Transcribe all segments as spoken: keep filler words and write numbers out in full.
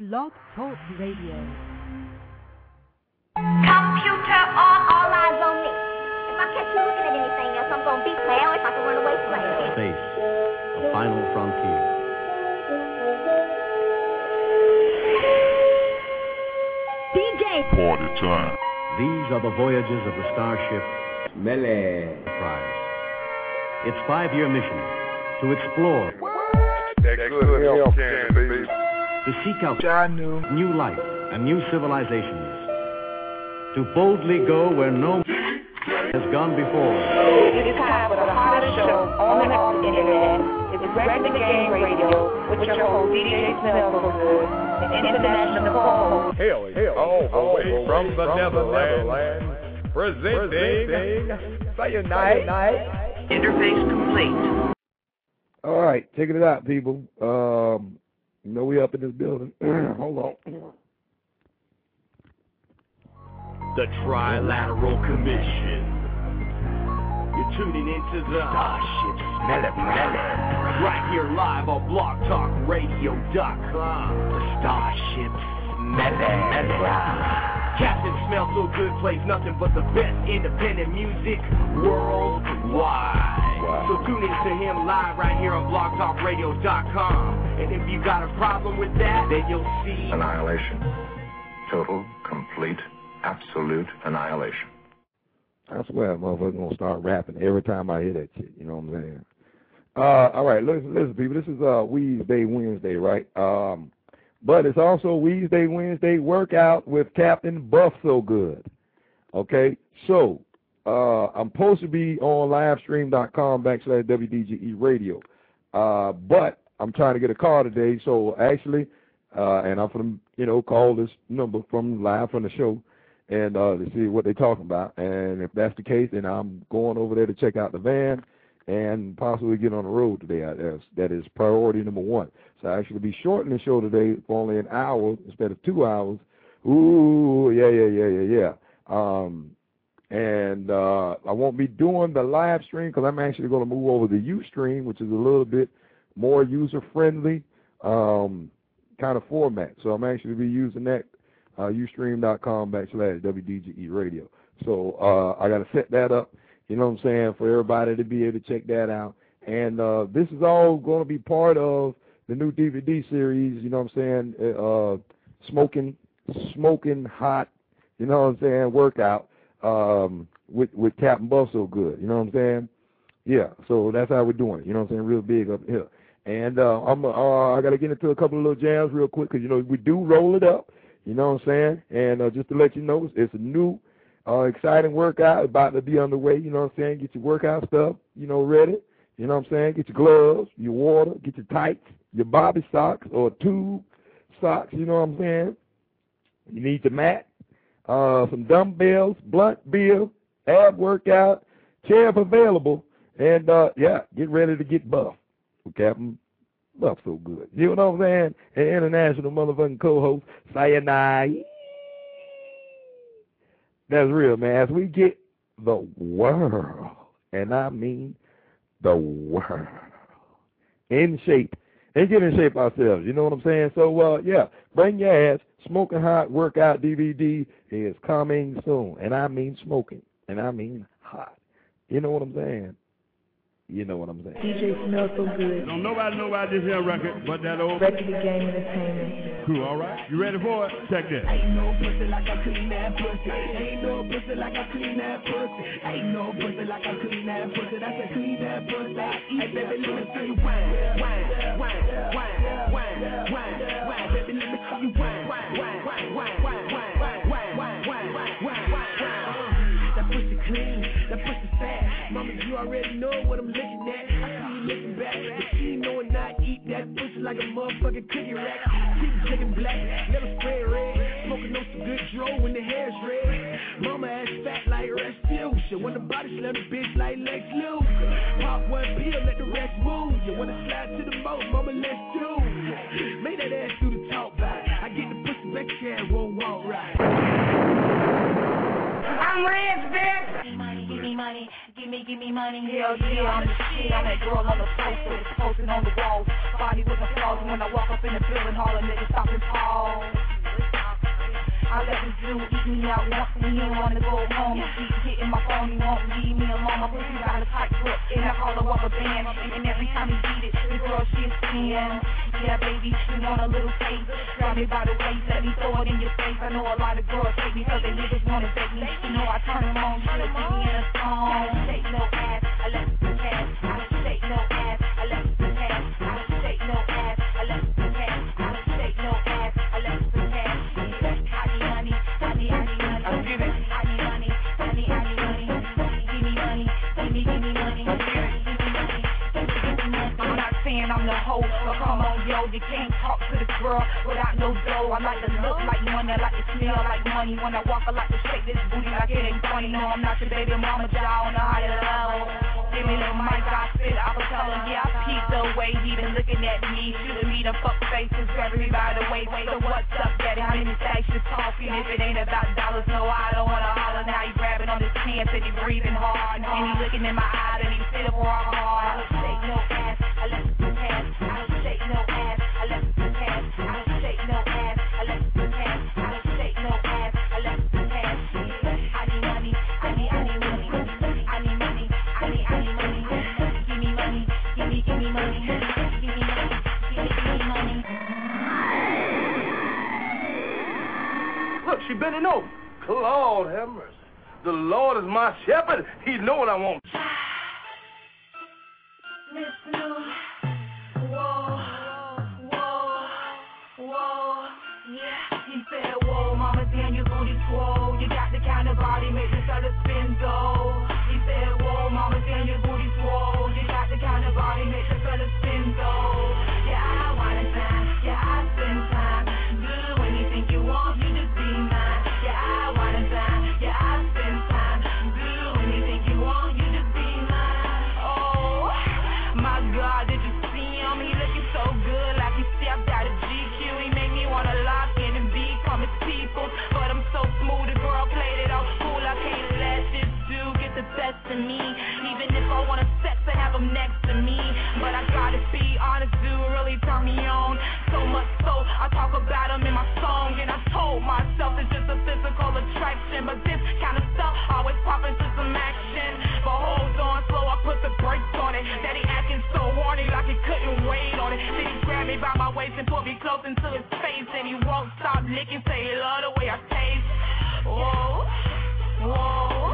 Blog Talk Radio. Computer on, all eyes on me. If I catch you looking at anything else, I'm gonna beat the hell if I can run away playing. Space, a final frontier. D J! Party time. These are the voyages of the starship Melee Prize. Its five-year mission to explore, That good help can, baby. to seek out I knew. new life and new civilizations, to boldly go where no has gone before. It's time for the hottest show on the internet. It's Regular Game Radio with your host, D J Smellgood, the international co-host. Hell, hell, all the way from the Netherlands, presenting Cyanide. Interface complete. All right, checking it out, people. Um, you know we up in this building. Hold on. The Trilateral Commission. You're tuning into the Starship Smelly Planet. Right here live on blog talk radio dot com. The Starship Smelly Planet. Captain Smell So Good plays nothing but the best independent music worldwide. Wow. So tune in to him live right here on blog talk radio dot com. And if you got a problem with that, then you'll see Annihilation. Total, complete, absolute annihilation. I swear, motherfucker, gonna start rapping every time I hear that shit. You know what I'm saying? Uh, all right, listen, listen, people. This is uh Wednesday, Wednesday, right? Um, but it's also Wednesday, Wednesday workout with Captain Buff So Good. Okay, so uh, I'm supposed to be on livestream dot com backslash W D G E radio, uh, but I'm trying to get a car today. So actually, uh, and I'm from you know call this number from live from the show. And uh, to see what they're talking about. And if that's the case, then I'm going over there to check out the van and possibly get on the road today. That's, that is priority number one. So I actually be shortening the show today for only an hour instead of two hours. Ooh, yeah, yeah, yeah, yeah, yeah. Um, and uh, I won't be doing the live stream because I'm actually going to move over to Ustream, which is a little bit more user-friendly um, kind of format. So I'm actually be using that. Uh, Ustream dot com backslash W D G E radio. So uh, I got to set that up, you know what I'm saying, for everybody to be able to check that out. And uh, this is all going to be part of the new D V D series, you know what I'm saying, uh, smoking, smoking hot, you know what I'm saying, workout um, with, with Captain Buff So Good, you know what I'm saying? Yeah, so that's how we're doing it, you know what I'm saying, real big up here. And uh, I'm, uh, I got to get into a couple of little jams real quick because, you know, we do roll it up. You know what I'm saying? And uh, just to let you know, it's a new, uh, exciting workout about to be underway. You know what I'm saying? Get your workout stuff, you know, ready. You know what I'm saying? Get your gloves, your water, get your tights, your bobby socks or tube socks. You know what I'm saying? You need your mat, uh, some dumbbells, blunt beer, ab workout, chair available, and uh, yeah, get ready to get buff. Captain Buff So Good. You know what I'm saying? An international motherfucking co-host, Cyanide. That's real, man. As we get the world, and I mean the world, in shape, and get in shape ourselves. You know what I'm saying? So, uh, yeah, bring your ass. Smoking Hot Workout D V D is coming soon. And I mean smoking. And I mean hot. You know what I'm saying? You know what I'm saying. D J Smells So Good. Don't nobody know about this here record but that old Regular Game Entertainment. crew, all right? You ready for it? Check this. Ain't no pussy like I clean that pussy. Ain't no pussy like I clean that pussy. Ain't no pussy like I clean that pussy. That's a clean that pussy. Hey, baby, let me see you whine, whine, whine, whine, whine, whine, whine. Baby, let me see you whine, whine, whine, whine, whine, whine, whine, whine, whine, whine, whine. That pussy clean, that pussy fat. Mama, you already know what I'm looking at. I see you looking back, but she know and not eat that pussy like a motherfucking cookie rack. Keep chicken black, let her spray red. Smoking on some good dro when the hair's red. Mama ass fat like Rasputia. When the body slam the bitch like Lex Luger. Pop one pill, let the rest move. You wanna slide to the boat, mama, let's do it. Make that ass do the talk back. I get the pussy back here and won't walk right. I'm rich, bitch. Give me money, give me, give me money. Hell yeah, I'm the shit. I'm that girl on the sofa, posting on the wall. Body with my flaws. When I walk up in the building, all the niggas stop and pause. do, eat me out once and he don't wanna go home. He keep hitting my phone, he won't leave me alone. My pussy got a tight grip, and I call her up a band. And every time he beat it, the girl she's seeing. Yeah, baby, you want a little taste. Grab me by the waist, let me throw it in your face. I know a lot of girls hate me cause they niggas wanna date me. You know I turn them on, you see me in a song. I don't shake no ass, I let the cash. I don't shake no ass, I let the cash. I don't shake no ass, I let the cash. I don't shake no ass, I let the cash. Honey, honey, honey, honey, honey. I'm giving honey, honey, honey, honey, honey. Give me money, give me, give me money. Give me money, give me money. I'm not saying I'm the hoe, but come on, yo, you can't talk to the girl without no dough. I like to look like money, I like to smell like money. When I walk, I like to shake this booty like it ain't funny. No, I'm not your baby mama, y'all on the higher level. Give me the mic, I spit, I will tell him, yeah, I peep the way he been looking at me. Shooting me the fuck faces, grab me by the waist. So what's up, daddy? How many stacks you talking? If it ain't about dollars, no, I don't wanna holler. Now he grabbing on his pants and he breathing hard. And he looking in my eyes and he still rock hard. I don't shake no ass, I let the cash. I don't shake no ass, I let the cash. I don't shake no ass, I let the cash. I don't shake no ass, I let the cash. I need money, I need, I need money. I need money, I need, I need money. Give me money, give me, give me money. Give me money, give me, give me money. Look, she bending over. Lord have mercy. The Lord is my shepherd. He know what I want. Listen, whoa, whoa, whoa, yeah. He said, whoa, mama, damn, your booty swole. You got the kind of body, make the fella spin, though. He said, whoa, mama, damn, your booty swole. You got the kind of body, make the fella spin, though. Yeah, I wanna time, yeah, I spend time. Do anything you want, you just be mine. Yeah, I wanna time, yeah, I spend time. Do anything you want, you just be mine. Oh, my God, did you see him? He looking so good, like he stepped out of G Q. He make me wanna lock in and become his people. But I'm so smooth, the girl played it off cool. I can't let this dude get the best of me. Even if I wanna sex, I have him next to me. But I gotta be honest, dude, really turn me on. So much so, I talk about him in my song. And I told myself it's just a physical attraction. But this kind of stuff always pop into some action. But hold on, slow, I put the brakes on it. That he acting so horny like he couldn't wait on it. Then he grabbed me by my waist and put me close into his face. And he won't stop licking, say he love the way I taste. Whoa, whoa,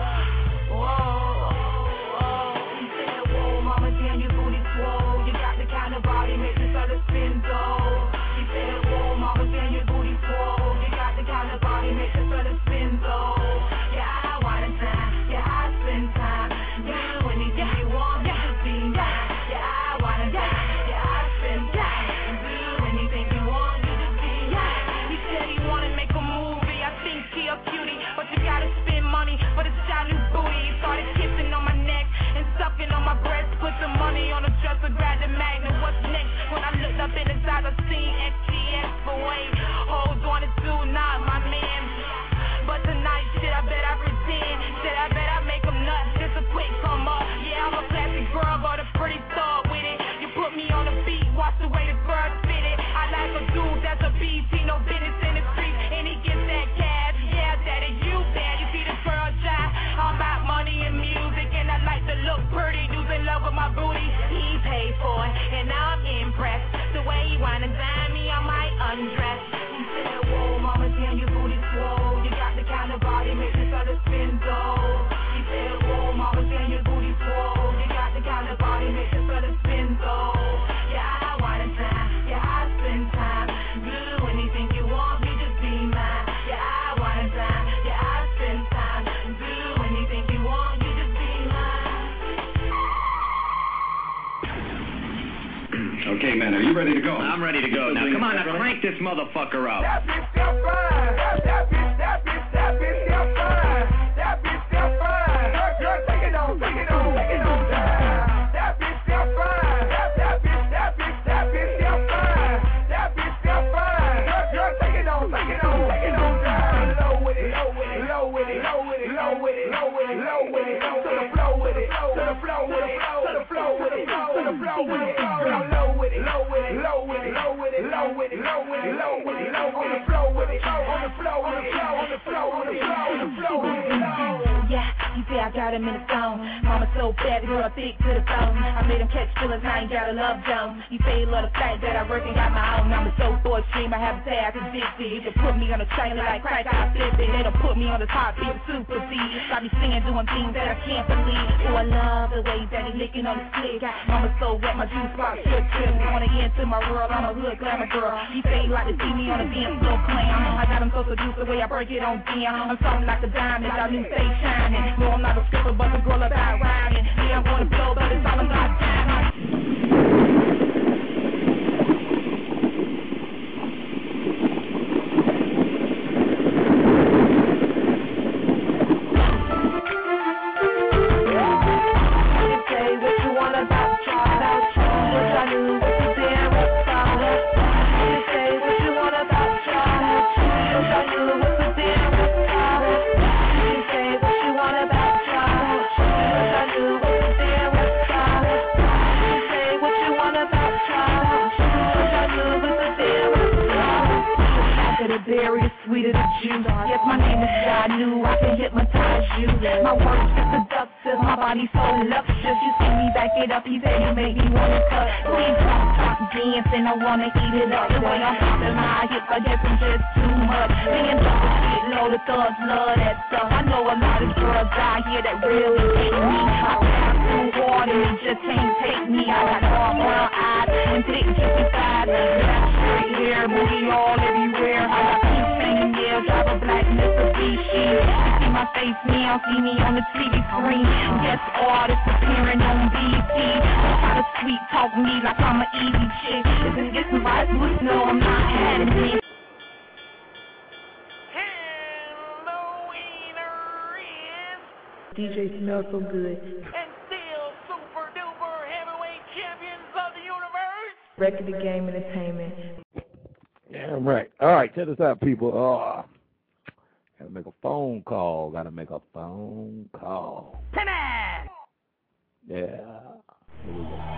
whoa, whoa. He said, whoa, mama, damn, your booty swole. You got the kind of body, make the fella spin, though. He said, whoa, mama, damn, your booty swole. You got the kind of body, make the fella spin, though. Yeah, I wanna time, yeah, I spend time. Do anything you want, you just be mine. Yeah, I wanna time, yeah, I spend time. Do anything you want, you just be mine. He said he wanna make a movie, I think he a cutie. But you gotta spend money for the shiny booty. He started kissing on my neck and sucking on my breast. Put the money on the dresser, grabbed the magnet. What's next? When I looked up in his eyes, I seen X T X, but wait, hold on, it's still not my man. But tonight, shit, I bet I pretend. Shit, I bet I make him nuts. Just a quick come up. Yeah, I'm a classic girl, but a pretty thug with it. You put me on the beat, watch the way the bird spit it. I like a dude that's a beast, he no business in the street, and he gets that cash. Yeah, daddy, you bad. You see this girl jive. I'm about money and music, and I like to look pretty. Dudes in love with my booty. He paid for it, and I'm impressed. The way he wanna dime me, I might undress. He said, whoa, mama, damn, your booty swole. You got the kind of body, make this other spin, though. He said, whoa, mama, damn, your booty swole. You got the kind of body, make this other spin, though. Yeah, I wanna time, yeah, I spend time. Do anything you want, you just be mine. Yeah, I wanna time, yeah, I spend time. Do anything you want, you just be mine. Okay, man, are you ready to go? I'm ready to go. Now, come on, now crank this motherfucker up. That bitch still fine. That bitch, that bitch, that bitch still fine. That bitch still fine. Girl, girl, take it on, take it on, take it on down. That bitch still fine. That, that bitch, that bitch, that bitch still fine. That bitch still fine. Girl, girl, take it on, take it on, take it on down. Low with it, low with it, low with it, low with it, low with it, low with it, low with it, to the flow with it, to the flow with it, to the flow with it, to the flow with it, girl, low with it, low with it, low with it, low with it, low low with it, low with it, low with it, low on the flow with it, on the flow, on the flow, on the flow, on the flow, on the flow with it, low. Yeah, you say I got him in the zone. Mama so fat, the girl thick to the bone. I made him catch feelings, I ain't got a love zone. You say you love the fact that I work and got my own. I'm a so for a stream, I have a tag addicted. You can put me on a trailer like crack, I flip it. They don't put me on the top, be super Z. I be singing, doing things that I can't believe. Oh, I love the way that he licking on the slick. Mama so wet, my juice box trip trip. Wanna get into my world, I'm a hood glamour girl. You say you like to see me on a dance floor clam. I got him so seduced the way I break it on down. I'm something like a diamond, I new stay shining. No, I'm not a stripper, but the girl about riding. Yeah, I'm gonna blow, but it's all about time. Berry, the sweeter the juice. Yes, my name is God, knew I can hypnotize you. My words are seductive, my body so luscious. You see me back it up, he said you make me wanna cut. Please talk, talk, dance, and I wanna eat it up. The way I'm popping my hips, I guess I'm just too much. Being drunk and shit, low, the thugs love that stuff. I know a lot of girls out here that really hate me. I pass through water, and just can't take me. I got all brown eyes and thick juicy thighs. Black straight hair, booty all everywhere. I got pink fingernails, drive a black Mitsubishi. You see my face now, see me on the T V screen. Guest artist appearing on B E T. Try to sweet talk me like I'm an easy chick. If it gets right, would know I'm not having me. D J smells so good. And still super duper heavyweight champions of the universe. Record the game entertainment. Yeah, right. All right, check this out, people. Oh, gotta make a phone call. Gotta make a phone call. Come on! Yeah. Here we go.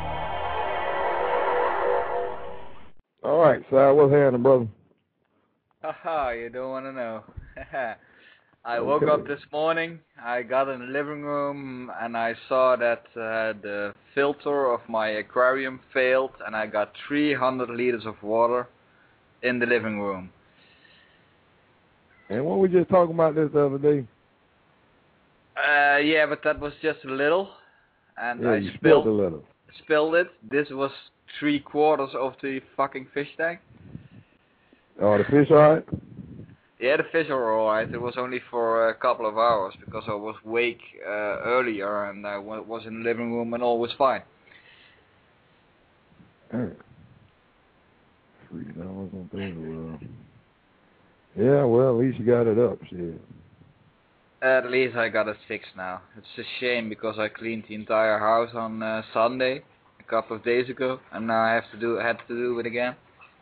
All right, so what's happening, brother? Haha, you don't want to know. I Okay. woke up this morning, I got in the living room, and I saw that uh, the filter of my aquarium failed, and I got three hundred liters of water in the living room. And what we just talking about this the other day? Uh, yeah, but that was just a little, and Yeah, I you spilled, spilled a little. spilled it. This was three quarters of the fucking fish tank. Oh, the fish all right? Yeah, the fish are alright. It was only for a couple of hours because I was awake uh, earlier and I w was in the living room and all was fine. Hey. Three dollars on things. Well, yeah, well, at least you got it up, shit. At least I got it fixed now. It's a shame because I cleaned the entire house on uh, Sunday a couple of days ago, and now I have to do had to do it again.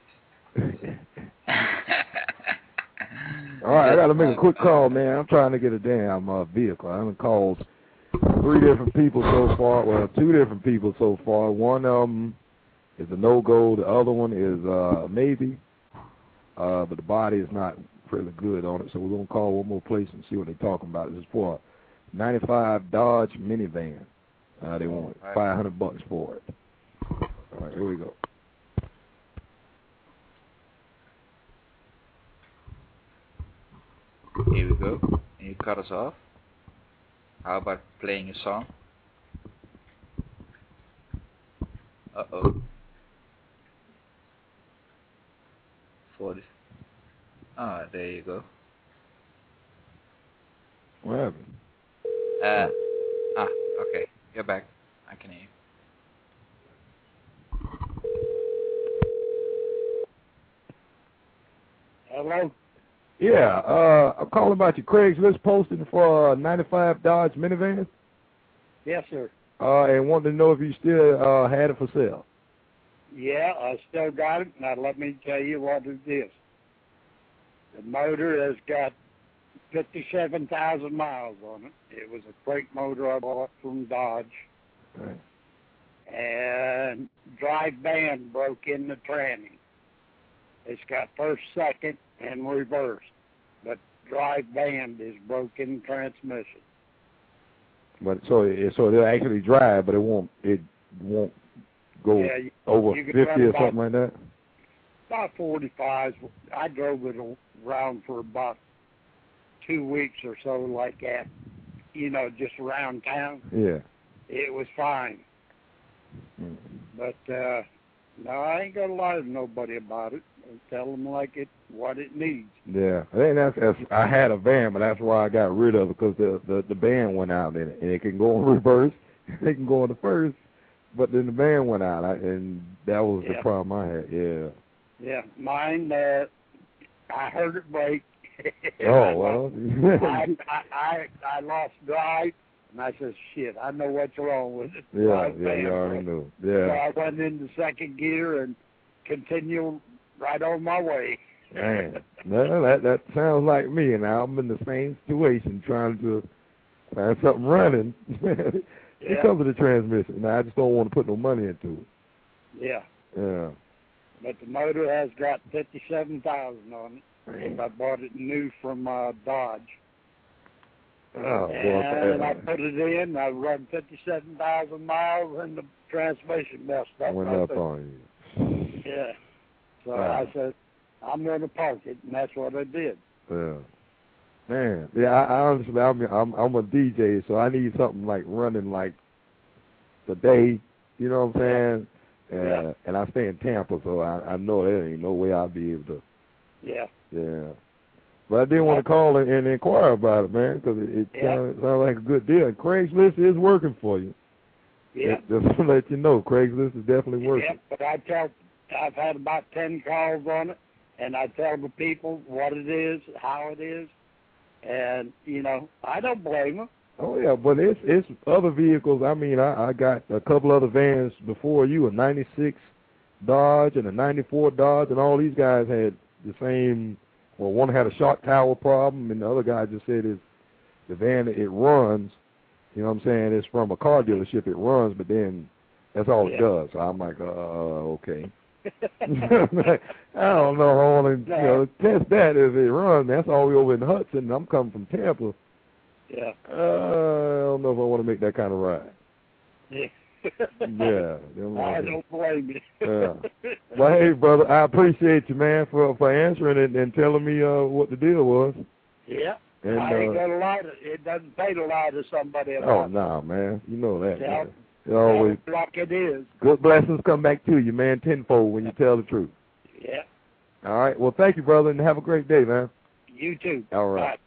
All right, I got to make a quick call, man. I'm trying to get a damn uh, vehicle. I haven't called three different people so far. Well, two different people so far. One of them is a no-go. The other one is uh, maybe. Uh, but the body is not really good on it, so we're going to call one more place and see what they're talking about. This is for a ninety-five Dodge minivan. Uh, they want five hundred bucks for it. All right, here we go. Here we go. And you cut us off. How about playing a song? Uh-oh. forty. Ah, there you go. What happened? Uh, ah, okay. You're back. I can hear you. Hello? Yeah, uh, I'm calling about your Craigslist posting for a ninety-five Dodge minivan. Yes, sir. Uh, and wanted to know if you still uh, had it for sale. Yeah, I still got it. Now, let me tell you what it is. The motor has got fifty-seven thousand miles on it. It was a crate motor I bought from Dodge. Right. And drive band broke in the tranny. It's got first, second, and reverse, but drive band is broken transmission. But so it, so it'll actually drive, but it won't it won't go Yeah, you- over you can fifty run or about- something like that. About forty-five. I drove it around for about two weeks or so, like that. You know, just around town. Yeah. It was fine. Mm. But uh, no, I ain't gonna lie to nobody about it. I'll tell them like it what it needs. Yeah, I think that's, that's I had a van, but that's why I got rid of it because the, the the band went out in it, and it can go in reverse, it can go in the first, but then the band went out, I, and that was Yeah. the problem I had. Yeah. Yeah, mine. Uh, I heard it break. Oh well. I, I I I lost drive, and I said, "Shit, I know what's wrong with it." yeah, Drive yeah, band you already broke. knew. So Yeah. I went into second gear and continued right on my way. Man, no, that that sounds like me, and I'm in the same situation trying to find something running. It Yeah. comes with the transmission, and I just don't want to put no money into it. Yeah, Yeah. but the motor has got fifty-seven thousand on it. And I bought it new from uh, Dodge. Oh, and I boy. put it in. I run fifty-seven thousand miles, and the transmission messed up. Went right up there. on you. Yeah. So Wow. I said, I'm going to park it, and that's what I did. Yeah. Man, yeah, I, I honestly, I'm, I'm I'm a D J, so I need something like running like the day, you know what I'm saying? And, Yeah. and I stay in Tampa, so I, I know there ain't no way I'll be able to. Yeah. Yeah. But I did want to call and, and inquire about it, man, because it, it Yeah. sounds, sounds like a good deal. And Craigslist is working for you. Yeah. Just to let you know, Craigslist is definitely working. Yeah, but I tell, I've had about ten calls on it, and I tell the people what it is, how it is, and, you know, I don't blame them. Oh yeah, but it's it's other vehicles. I mean, I, I got a couple other vans before you, a ninety-six Dodge and a ninety-four Dodge, and all these guys had the same. Well, one had a shock tower problem, and the other guy just said it's the van it runs. You know what I'm saying? It's from a car dealership. It runs, but then that's all Yeah. it does. So I'm like, uh, okay. I don't know. I want to you know test that if it runs. That's all we over in Hudson. I'm coming from Tampa. Yeah. Uh, I don't know if I want to make that kind of ride. Yeah. Yeah. them I like- don't blame you. Yeah. Well, hey, brother, I appreciate you, man, for for answering it and telling me uh what the deal was. Yeah. And, I ain't uh, gonna lie to it doesn't pay to lie to somebody Oh, about nah, man. You know that. Yeah. Man. You always it like it is. good blessings come back to you, man, tenfold when you tell the truth. Yeah. All right. Well, thank you, brother, and have a great day, man. You too. All right.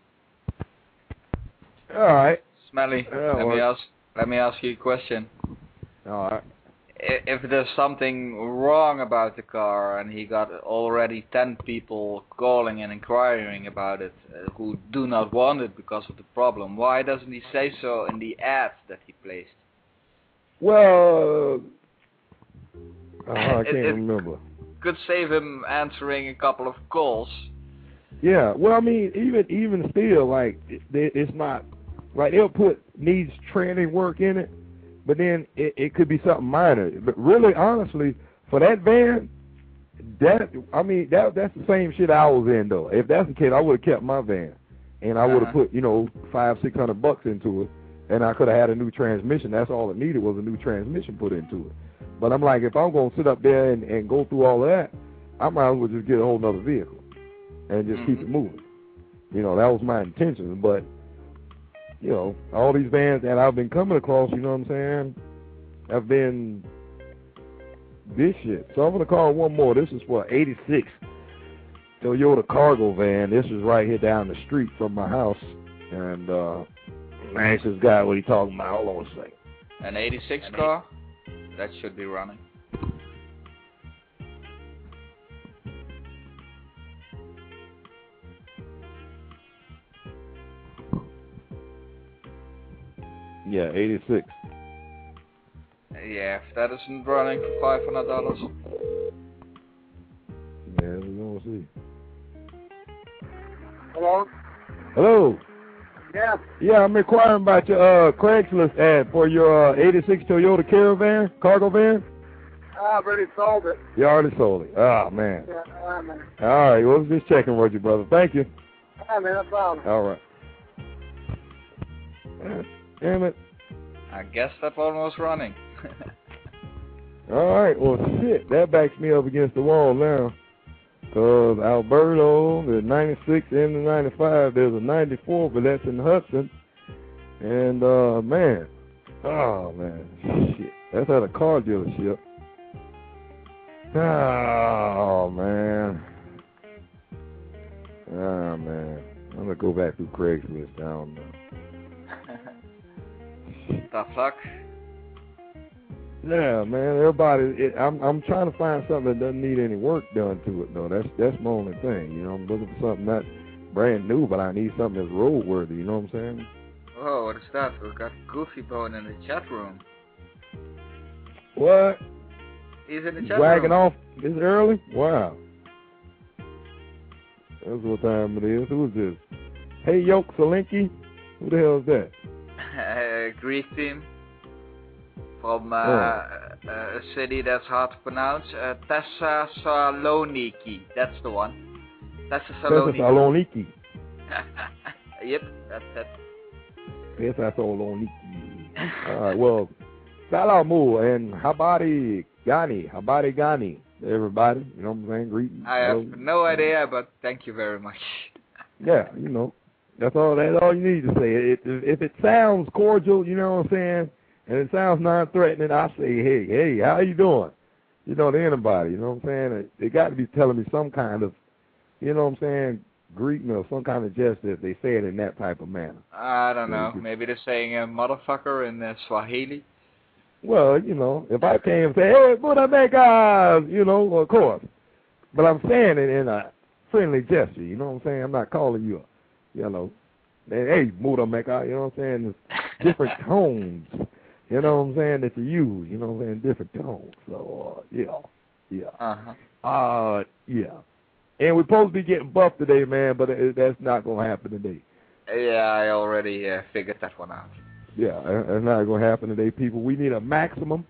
All right. Smelly, Yeah, let well- me ask let me ask you a question. All right. I- If there's something wrong about the car and he got already ten people calling and inquiring about it uh, who do not want it because of the problem, why doesn't he say so in the ad that he placed? Well, uh, I It- can't it- remember. Could save him answering a couple of calls. Yeah, well, I mean, even even still, like, it, it's not, like, they'll put needs training work in it, but then it, it could be something minor. But really, honestly, for that van, that, I mean, that that's the same shit I was in, though. If that's the case, I would have kept my van, and I would have Uh-huh. put, you know, five, six hundred bucks into it, and I could have had a new transmission. That's all it needed was a new transmission put into it. But I'm like, if I'm going to sit up there and, and go through all of that, I might as well just get a whole nother vehicle and just keep it moving. You know, that was my intention. But, you know, all these vans that I've been coming across, you know what I'm saying, have been this shit. So I'm going to call one more. This is for eighty-six Toyota cargo van. This is right here down the street from my house. And, uh, man, this guy, what he talking about? Hold on a second. An eighty-six car? That should be running. Yeah, eighty-six. Yeah, if that isn't running for five hundred dollars. Yeah, we're going to see. Hello? Hello. Yeah. Yeah, I'm inquiring about your uh, Craigslist ad for your uh, eighty-six Toyota Caravan, cargo van. I already sold it. You already sold it. Oh, man. Yeah, all right, man. All right, well, just checking with you, brother. Thank you. All right, man, no problem. All right. Damn it. I guess that one was running. All right, well, shit, that backs me up against the wall now. Because Alberto, the ninety-six and the ninety-five, there's a ninety-four, but that's in Hudson. And, uh, man, oh, man, shit, that's at a car dealership. Oh, man. Oh, man. I'm going to go back through Craigslist down there. The fuck? Yeah, man. Everybody, it, I'm I'm trying to find something that doesn't need any work done to it, though. That's that's my only thing. You know, I'm looking for something not brand new, but I need something that's roadworthy. You know what I'm saying? Oh, what is that? We've got Goofy Bone in the chat room. What? He's in the chat Wagging room. off this early? Wow. That's what time it is. Who is this? Hey, Yoke Solinki? Who the hell is that? Uh, Greek team from uh, Oh. uh, a city that's hard to pronounce. Uh, Thessaloniki. That's the one. Thessaloniki. Thessaloniki. Yep, that's it. Thessaloniki. All right, well, Salamu and Habari Gani. Habari Gani. Everybody, you know what I'm saying? Greetings. I have no idea, but thank you very much. Yeah, you know. That's all. That's all you need to say. It, if it sounds cordial, you know what I'm saying, and it sounds non-threatening, I say, hey, hey, how you doing? You know, to anybody. You know what I'm saying? They got to be telling me some kind of, you know what I'm saying, greeting or some kind of gesture if they say it in that type of manner. I don't know. Maybe they're saying a motherfucker in uh, Swahili. Well, you know, if I came and say, hey, Buddha Mega, you know, well, of course. But I'm saying it in a friendly gesture. You know what I'm saying? I'm not calling you a, you know, hey, Buddha Mega, you know what I'm saying? There's different tones, you know what I'm saying, that you use, you know what I'm saying, different tones. So, uh, yeah, yeah. Uh-huh. Uh, yeah. And we're supposed to be getting buffed today, man, but it, that's not going to happen today. Yeah, I already uh, figured that one out. Yeah, that's not going to happen today, people. We need a maximum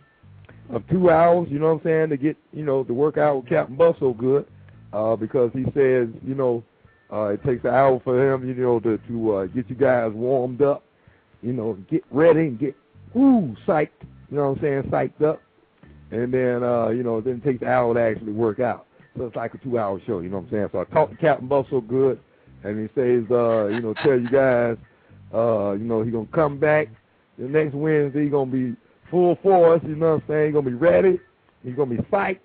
of two hours, you know what I'm saying, to get, you know, to work out with Captain Buff so good, uh, because he says, you know, uh, it takes an hour for him, you know, to, to uh, get you guys warmed up, you know, get ready and get, woo, psyched, you know what I'm saying, psyched up, and then, uh, you know, then it takes an hour to actually work out. So it's like a two-hour show, you know what I'm saying. So I talked to Captain Buff so good, and he says, uh, you know, tell you guys, Uh, you know, he's going to come back the next Wednesday. He's going to be full force, you know what I'm saying? He's going to be ready. He's going to be psyched.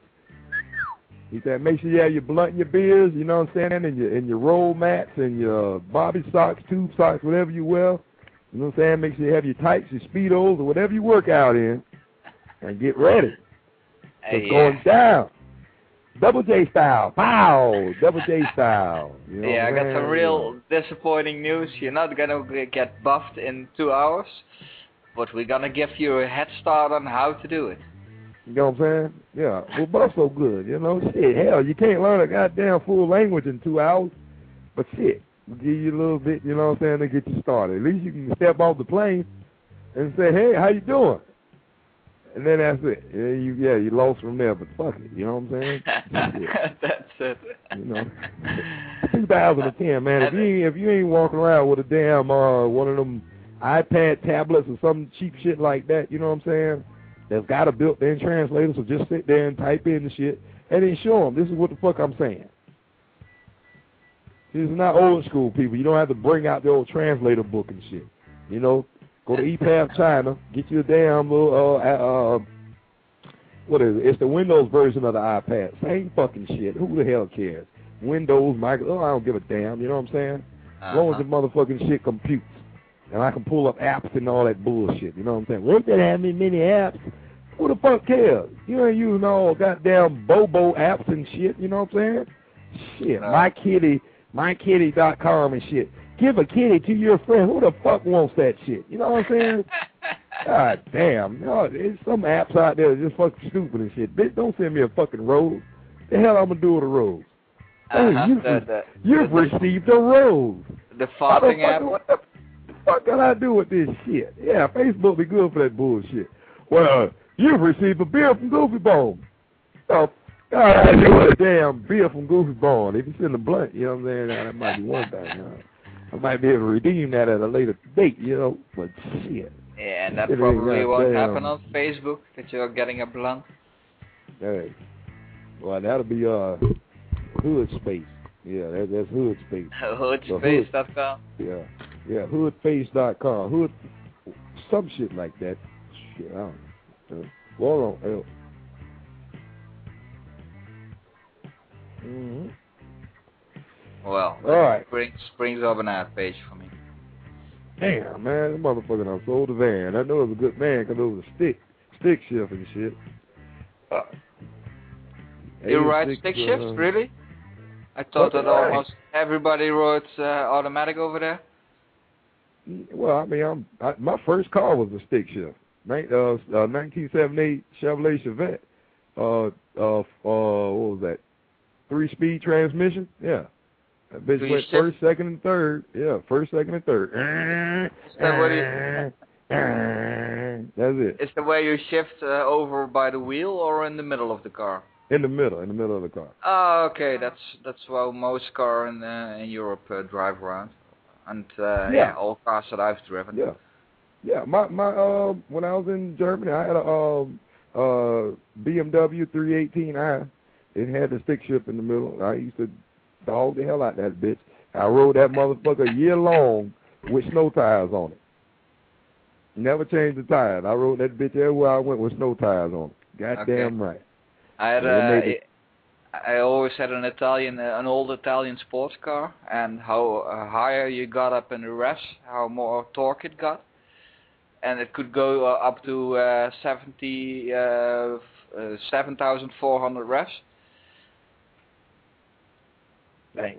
He said, make sure you have your blunt and your beers, you know what I'm saying, and your, and your roll mats and your bobby socks, tube socks, whatever you wear. You know what I'm saying? Make sure you have your tights, your Speedos, or whatever you work out in, and get ready. Hey, it's yeah. going down. Double J style. Pow! Double J style. You know yeah, I what got some real disappointing news. You're not going to get buffed in two hours, but we're going to give you a head start on how to do it. You know what I'm saying? Yeah. Well, Buff's so good, you know? Shit, hell, you can't learn a goddamn full language in two hours, but shit, we'll give you a little bit, you know what I'm saying, to get you started. At least you can step off the plane and say, hey, how you doing? And then that's it. Yeah, you yeah, you lost from there, but fuck it. You know what I'm saying? That's it. You know, two thousand ten, man. If you ain't, if you ain't walking around with a damn uh one of them iPad tablets or some cheap shit like that, you know what I'm saying? That's got a built-in translator, so just sit there and type in the shit and then show them. This is what the fuck I'm saying. This is not old school, people. You don't have to bring out the old translator book and shit. You know. Go to E P A F China, get you a damn little, uh, uh, what is it? It's the Windows version of the iPad. Same fucking shit. Who the hell cares? Windows, Microsoft, oh, I don't give a damn, you know what I'm saying? Uh-huh. As long as the motherfucking shit computes. And I can pull up apps and all that bullshit, you know what I'm saying? Won't that have me many apps? Who the fuck cares? You ain't using all goddamn Bobo apps and shit, you know what I'm saying? Shit, Uh-huh. my kitty, my kitty dot com and shit. Give a kitty to your friend. Who the fuck wants that shit? You know what I'm saying? God damn. No, there's some apps out there that's just fucking stupid and shit. Bitch, don't send me a fucking rose. The hell I'm going to do with a rose? Uh-huh. Hey, you've, the, the, you've the, received a rose. The farting app. What the fuck can I do with this shit? Yeah, Facebook be good for that bullshit. Well, You've received a beer from Goofy Bone. Oh, God, you want a damn beer from Goofy Bone. If you send a blunt, you know what I'm saying? Now, that might be one thing. You know? I might be able to redeem that at a later date, you know, but shit. Yeah, and that It probably ain't won't goddamn- happen on Facebook, that you're getting a blunt. Hey. Well, that'll be uh, Hood Space. Yeah, that, that's Hood Space. Hoodspace dot com. Yeah, yeah, hoodface dot com. Hood, some shit like that. Shit, I don't know. Uh, well, on, uh, mm-hmm. Well, All right. brings, brings up an ad page for me. Damn, man, that motherfucker done sold the van. I know it was a good van because it was a stick, stick shift and shit. Uh, You ride eighty-six, stick uh, shifts, really? I thought that Right. almost everybody rode uh, automatic over there. Well, I mean, I'm I, my first car was a stick shift. Nin- uh, uh, nineteen seventy-eight Chevrolet Chevette. Uh, uh, uh, what was that? Three-speed transmission. Yeah, that bitch Three went shift? first, second, and third. Yeah, first, second, and third. Is that what you, That's it. is the way you shift uh, over by the wheel or in the middle of the car? In the middle, in the middle of the car. Oh, okay, that's that's how most cars in uh, in Europe uh, drive around, and uh, yeah. Yeah. all cars that I've driven. Yeah, yeah. My my uh, when I was in Germany, I had a um uh B M W three eighteen i. It had the stick shift in the middle. I used to dog the hell out that bitch. I rode that motherfucker a year long with snow tires on it. Never changed the tires. I rode that bitch everywhere I went with snow tires on it. Goddamn right. I had Yeah, uh, they made it- I always had an Italian, uh, an old Italian sports car, and how uh, higher you got up in the revs, how more torque it got, and it could go uh, up to uh, seventy, uh, uh, seven thousand four hundred revs. Damn.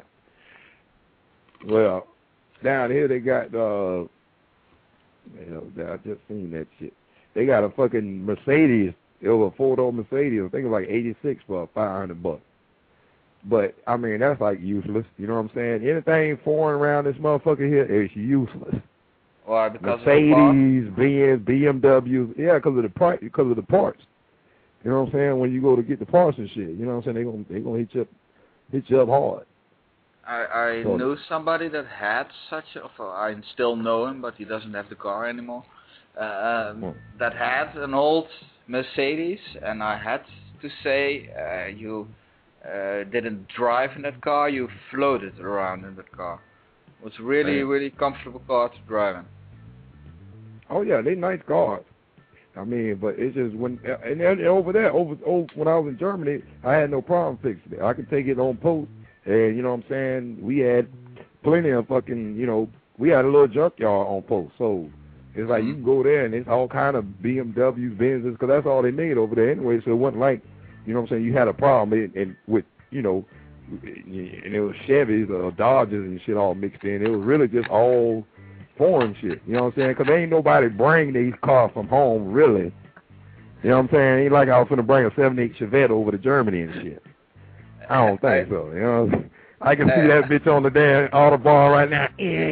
Well, down here they got uh, you know, I just seen that shit. They got a fucking Mercedes. It was a four-door Mercedes. I think it was like eighty-six for five hundred bucks. But, I mean, that's like useless. You know what I'm saying? Anything foreign around this motherfucker here is useless. Why? Because of the car? Mercedes, Benz, B M Ws. Yeah, because of the price, because of the parts. You know what I'm saying? When you go to get the parts and shit, you know what I'm saying? They gonna they gonna hit you up, hit you up hard. I, I So- knew somebody that had such a, or I still know him, but he doesn't have the car anymore, uh, um, that had an old Mercedes, and I had to say, uh, you uh, didn't drive in that car, you floated around in that car. It was really, Man. really comfortable car to drive in. Oh yeah, they nice cars. I mean, but it's just when and, and over there, over, over when I was in Germany, I had no problem fixing it. I could take it on post, and you know what I'm saying. We had plenty of fucking, you know, we had a little junkyard on post, so it's like you can go there and it's all kind of B M Ws, Benzes, because that's all they made over there anyway. So it wasn't like, you know what I'm saying, you had a problem and, and with, you know, and it was Chevys or Dodges and shit all mixed in. It was really just all foreign shit, you know what I'm saying? Because ain't nobody bring these cars from home, really. You know what I'm saying? Ain't like I was going to bring a seventy-eight Chevette over to Germany and shit. I don't think so, you know. I can see that bitch on the damn Autobahn right now.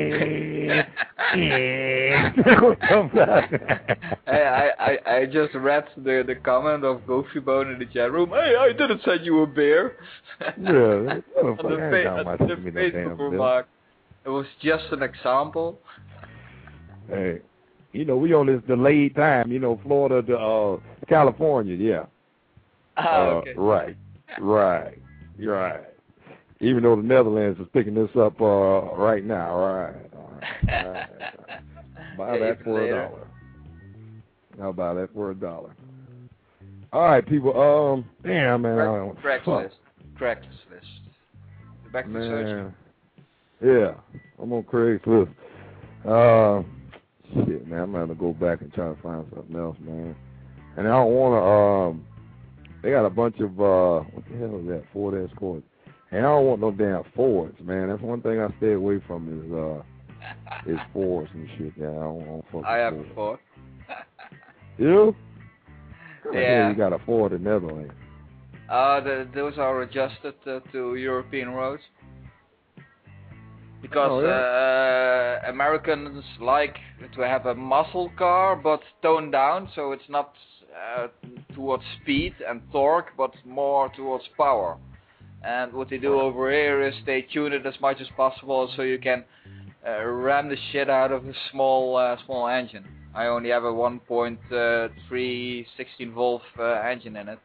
Hey, I, I, I just read the, the comment of Goofy Bone in the chat room. Hey, I didn't send you a beer. Yeah, on the, I ain't fa- talking about on the sending me no damn Facebook bill. remark. It was just an example. Hey, you know, we on this delayed time, you know, Florida to uh, California, yeah. Ah, uh, okay. Right, right, right. Even though the Netherlands is picking this up uh, right now, right. All right. Buy Yeah, that even for a later. dollar. I'll buy that for a dollar. All right, people. Um, damn, man. I don't, Craigslist. Craigslist. Back to search. Man. Yeah, I'm on Craigslist. Uh, shit, man, I'm gonna go back and try to find something else, man. And I don't wanna. Um, they got a bunch of uh, what the hell is that? Ford Escort. And I don't want no damn Fords, man. That's one thing I stay away from is uh, is Fords and shit. Yeah, I don't, I don't fuck I have with a Ford. Ford. You? God Yeah. damn, you got a Ford in Netherlands. Uh, the, those are adjusted uh, to European roads. Because Oh, yeah? uh, Americans like to have a muscle car, but toned down, so it's not uh, towards speed and torque, but more towards power. And what they do over here is they tune it as much as possible so you can uh, ram the shit out of a small uh, small engine. I only have a one point three sixteen volt uh, engine in it.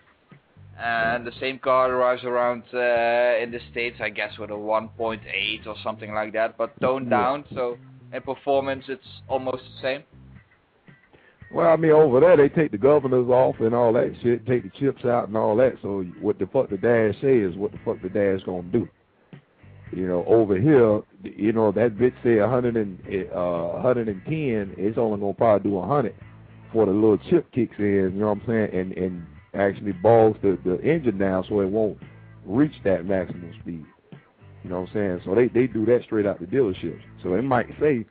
And the same car arrives around uh, in the States, I guess, with a one point eight or something like that, but toned down, so in performance it's almost the same. Well, I mean, over there they take the governors off and all that shit, take the chips out and all that, so what the fuck the dash says, what the fuck the dash gonna do. You know, over here, you know, that bitch say one hundred and, uh, one hundred ten, it's only gonna probably do one hundred before the little chip kicks in, you know what I'm saying, and, and actually bogs the, the engine down so it won't reach that maximum speed. You know what I'm saying? So they, they do that straight out the dealership. So it might say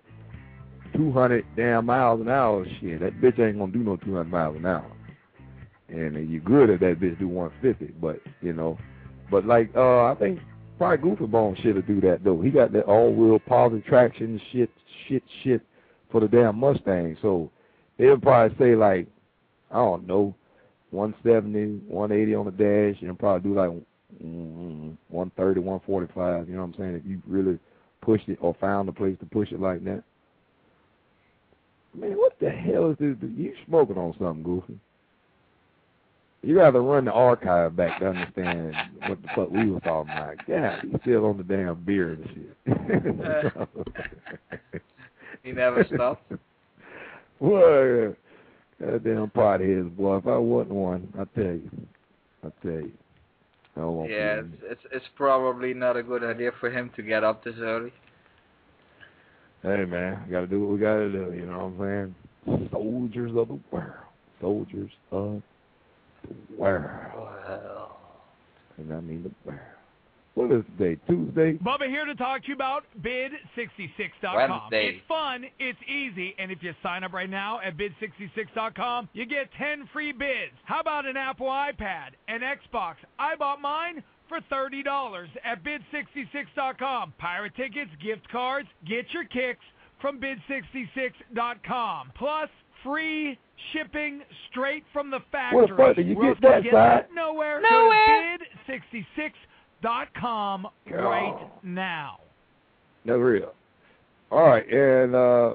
two hundred damn miles an hour. Shit, that bitch ain't gonna do no two hundred miles an hour. And uh, you're good if that bitch do one fifty, but, you know. But, like, uh, I think probably Goofy Bone should do that, though. He got that all-wheel positive traction shit, shit, shit for the damn Mustang. So they'll probably say, like, I don't know, one seventy, one eighty on the dash, and probably do like mm, one thirty, one forty-five, you know what I'm saying, if you really pushed it or found a place to push it like that. Man, what the hell is this? You smoking on something, Goofy. You gotta run the archive back to understand what the fuck we were talking about. Yeah, he's still on the damn beer and shit. He never stopped. Well, goddamn potheads, boy. If I wasn't one, I tell you, I tell you. I won't yeah, it's, it's it's probably not a good idea for him to get up this early. Hey man, we gotta do what we gotta do. You know what I'm saying? Soldiers of the world, soldiers of the world. And I mean the world. What is today? Tuesday? Bubba here to talk to you about bid sixty-six dot com. Wednesday. It's fun, it's easy, and if you sign up right now at bid sixty-six dot com, you get ten free bids. How about an Apple iPad, an Xbox? I bought mine for thirty dollars at bid sixty-six dot com. Pirate tickets, gift cards, get your kicks from bid sixty-six dot com. Plus, free shipping straight from the factory. What the fuck did you We'll get that get side? Nowhere. Nowhere. Go to bid sixty-six dot com right now. That's real. All right, and uh,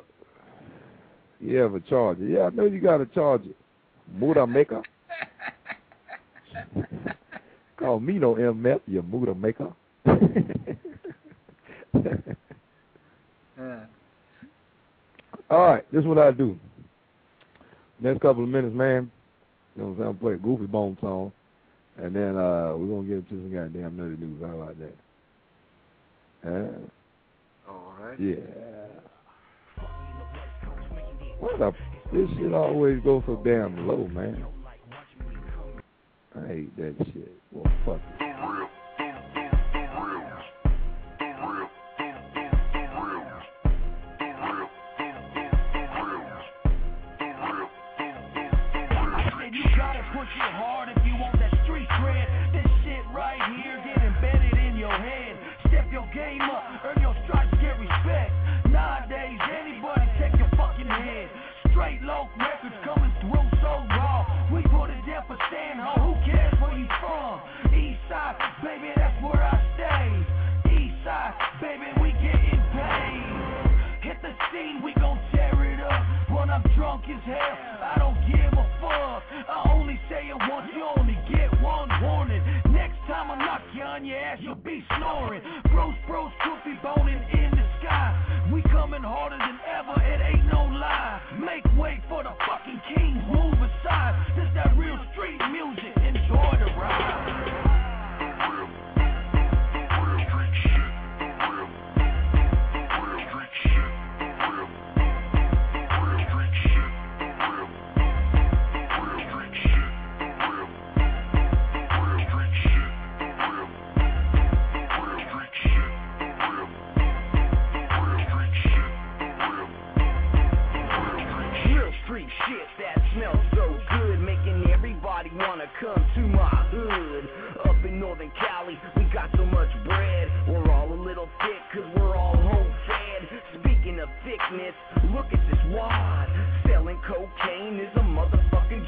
you have a charger. Yeah, I know you got a charger. Muda maker. Call me no M F, you Muda maker. Yeah. All right, this is what I do. Next couple of minutes, man, you know what I'm saying, I'll play a Goofy Bone song. And then uh, we're going to get into some goddamn nutty news. How about that? Uh, All right. Yeah. What the? This shit always goes so damn low, man. I hate that shit. Well, fuck it. Game up, earn your stripes, get respect. Nowadays, anybody take your fucking head. Straight low records coming through so raw. We put it down for stand home. Who cares where you from? East side, baby, that's where I stay. East side, baby, we getting paid. Hit the scene, we gon' tear it up. When I'm drunk as hell, I don't give a fuck. I only say it once, you only get one warning. Next time I knock you on your ass, you'll be snoring. Bros, bros, Goofy Boning in the sky. We coming harder than ever, it ain't no lie. Make way for the fucking kings, move aside. This that real street music, enjoy the ride. Shit that smells so good, making everybody wanna come to my hood. Up in Northern Cali, we got so much bread. We're all a little thick, cause we're all home fed. Speaking of thickness, look at this wad. Selling cocaine is a motherfucking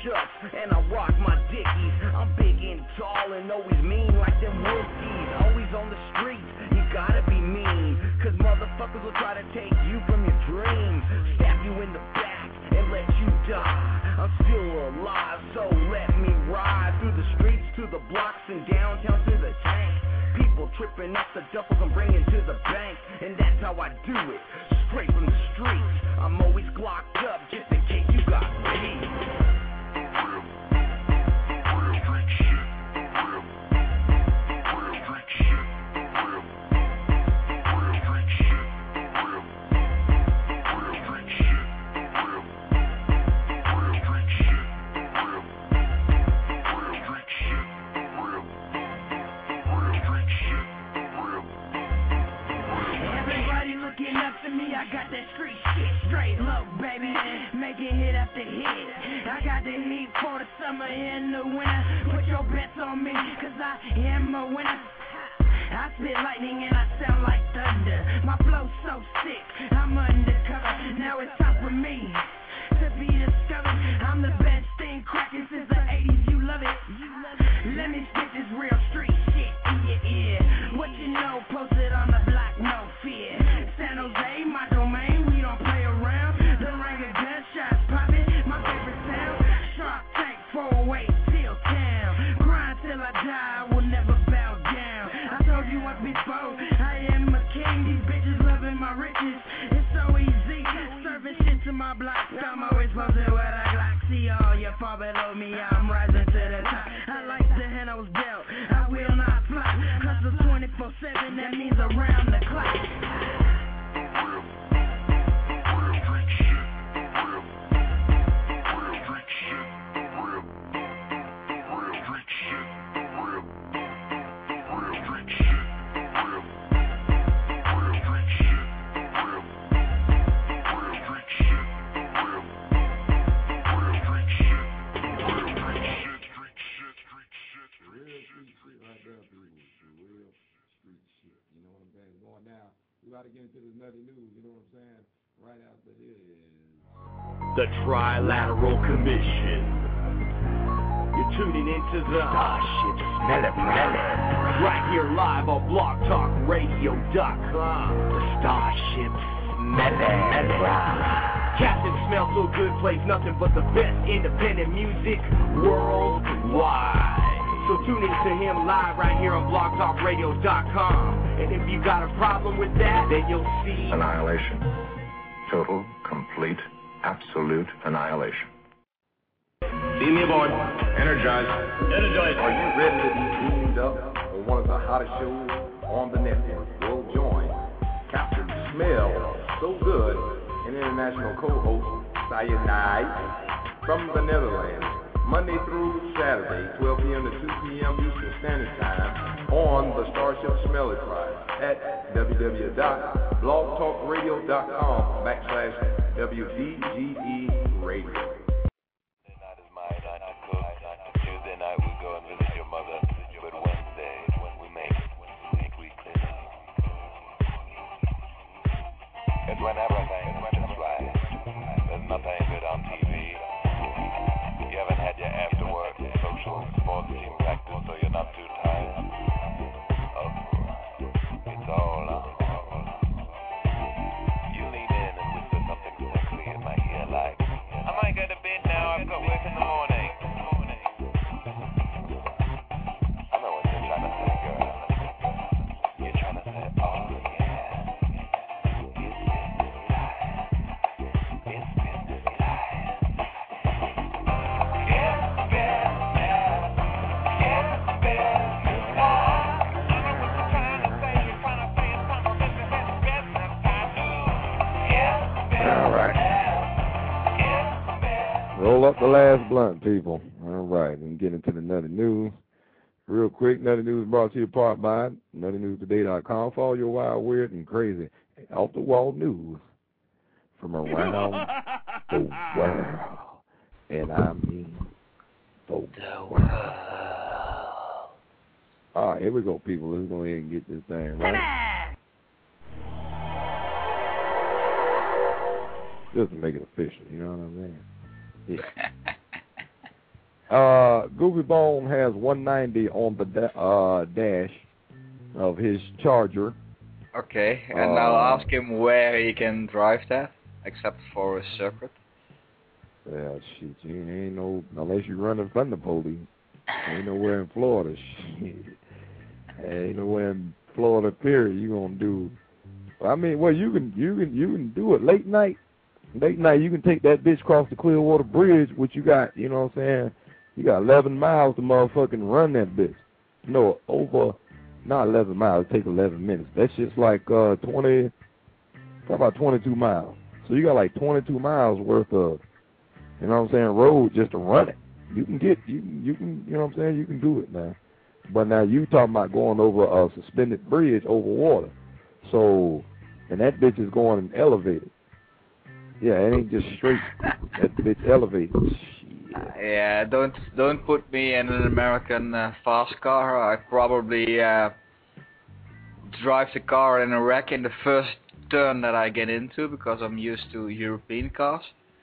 chucks, and I rock my dickies. I'm big and tall and always mean like them wolfies. Always on the streets, you gotta be mean, cause motherfuckers will try to take you from your dreams. Stab you in the back and let you die. I'm still alive, so let me ride through the streets, to the blocks and downtown to the tank. People tripping off the duffels I'm bringing to the bank, and that's how I do it, straight from the streets. I'm always glocked up just in case you got beef. I got that street shit straight, look baby, make it hit after hit. I got the heat for the summer and the winter. Put your bets on me, cause I am a winner. I spit lightning and I sound like thunder. My flow's so sick, I'm undercover. Now it's time for me to be discovered. I'm the best thing cracking since the eighties, you love it. Let me spit this real street shit in your ear. What you know, posted on the block, no fear. San Jose, my domain, we don't play around. The ring of gunshots popping, my favorite sound. Shark Tank, four oh eight, till town. Grind till I die, I will never bow down. I told you once before, I am a king. These bitches loving my riches, it's so easy. Serving shit to my block, I'm always posted with a Glock. See all you fall below me, I'm rising to the top. I like the hand I was dealt, I will not flop. Hustle twenty-four seven, that means around the clock. We got to get into this nutty news, you know what I'm saying? Right after this. The Trilateral Commission. You're tuning into the Starship Smell It, Smell It. Right here live on blog talk radio dot com. The Starship Smell It, Smell It. Captain Smells So Good plays nothing but the best independent music worldwide. So tune in to him live right here on blog talk radio dot com. And if you got a problem with that, then you'll see annihilation. Total, complete, absolute annihilation. See me aboard. Energize. Energize. Are you ready to be teamed up on one of the hottest shows on the network? Well, join Captain Smell So Good and international co-host Cyanide from the Netherlands. Monday through Saturday, twelve p.m. to two p.m. Eastern Standard Time on the Starship Smell It Tribe at w w w dot blog talk radio dot com backslash W D G E radio. Tuesday night we go and visit your mother, but Wednesday we make weekly cleaning. It's when everything is right. There's nothing good on T V. You haven't had your after work social sports team practice, so you're not too tired. Oh, it's all on. You lean in and whisper something sexy in my ear like, I might go to bed now, I've got work in the morning. I know what you're trying to say, girl. You're trying to say, oh yeah, it's business time. It's business time. Roll up the last blunt, people. All right, and get into the nutty news. Real quick, nutty news brought to you part by nutty news today dot com for all your wild, weird, and crazy off-the-wall news from around the world. And I mean the world. All right, here we go, people. Let's go ahead and get this thing right. Just to make it official, you know what I'm saying? Yeah. Uh, Goofy Bone has one ninety on the da- uh, dash of his Charger. Okay, and Uh, I'll ask him where he can drive that, except for a circuit. Yeah, shit, you ain't no, unless you running from the police. Ain't nowhere in Florida, shit. Ain't nowhere in Florida, period, you gonna do. I mean, well, you can, you can, you can do it late night. Late night, you can take that bitch across the Clearwater Bridge, which you got, you know what I'm saying? You got eleven miles to motherfucking run that bitch. No, over, not eleven miles, it takes eleven minutes. That shit's like uh, twenty, about twenty-two miles. So you got like twenty-two miles worth of, you know what I'm saying, road just to run it. You can get, you can, you can, you know what I'm saying, you can do it now. But now you talking about going over a suspended bridge over water. So, and that bitch is going elevated. Yeah, it ain't just straight. That bitch elevated. Uh, yeah, don't don't put me in an American uh, fast car. I probably uh, drive the car in a wreck in the first turn that I get into because I'm used to European cars.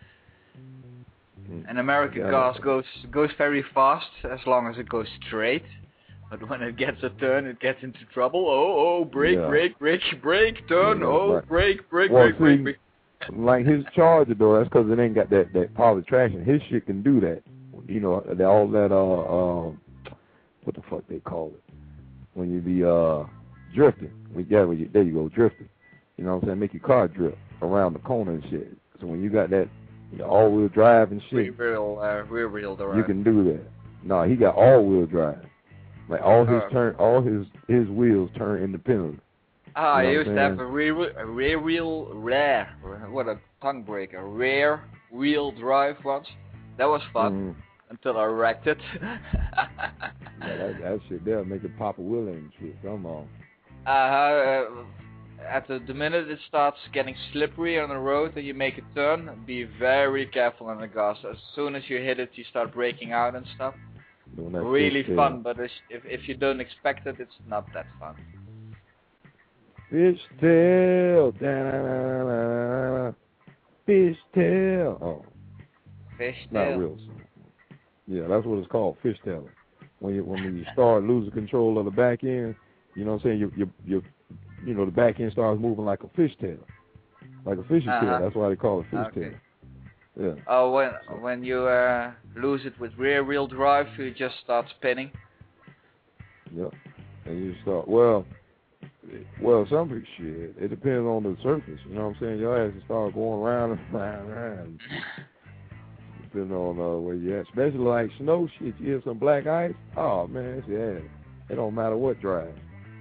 And American Yeah. cars goes goes very fast as long as it goes straight. But when it gets a turn, it gets into trouble. Oh, oh, brake, Yeah. brake, brake, brake, turn. Yeah, oh, right. brake, brake, Well, brake, brake, see, brake. Like his Charger though, that's because it ain't got that that power traction. His shit can do that. You know, they all that uh uh what the fuck they call it when you be uh drifting. We yeah, when you, there you go, drifting. You know what I'm saying? Make your car drift around the corner and shit. So when you got that you know, all-wheel drive and shit, Rear wheel, uh, rear wheel drive. you can do that. No, he got all-wheel drive. Like all his Oh. turn, all his his wheels turn independently. Ah, You I know used what to I'm have a rear, wheel- a rear wheel, rare, what a tongue breaker, rear wheel drive once. That was fun Mhm. until I wrecked it. Yeah, that, that shit there make it pop a wheel and shit. Come on. uh, uh, at the, the minute it starts getting slippery on the road and you make a turn, be very careful on the gas. As soon as you hit it, you start braking out and stuff. Doing that Really fish fun, tail. but it's, if if you don't expect it, it's not that fun. Fish tail. Da-da-da-da-da-da. Fish tail. Oh, Fish not tail. real. Yeah, that's what it's called, fish tailing. When you when you start losing control of the back end, you know what I'm saying? You you you you know the back end starts moving like a fish tail, like a fish's Uh-huh. tail. That's why they call it fish Okay. tail. Yeah. Oh, when when you uh, lose it with rear wheel drive, you just start spinning. Yep. And you start well. Well, some people shit. It depends on the surface. You know what I'm saying? Your ass will start going around and around and around. Depending on uh, where you at. Especially like snow shit. You hit some black ice. Oh man, it's your ass. It don't matter what drive.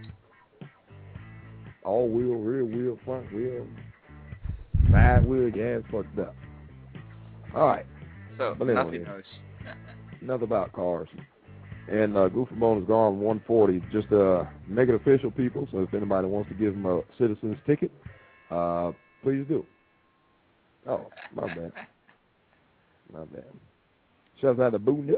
All wheel, rear wheel, front wheel, side wheel. Your ass fucked up. All right. So But anyway, nothing knows. enough about cars. And uh, Goofy Bone has gone one forty. Just uh, make it official, people. So if anybody wants to give him a citizen's ticket, uh, please do. Oh, my bad. My bad. Shouts out to Boo News.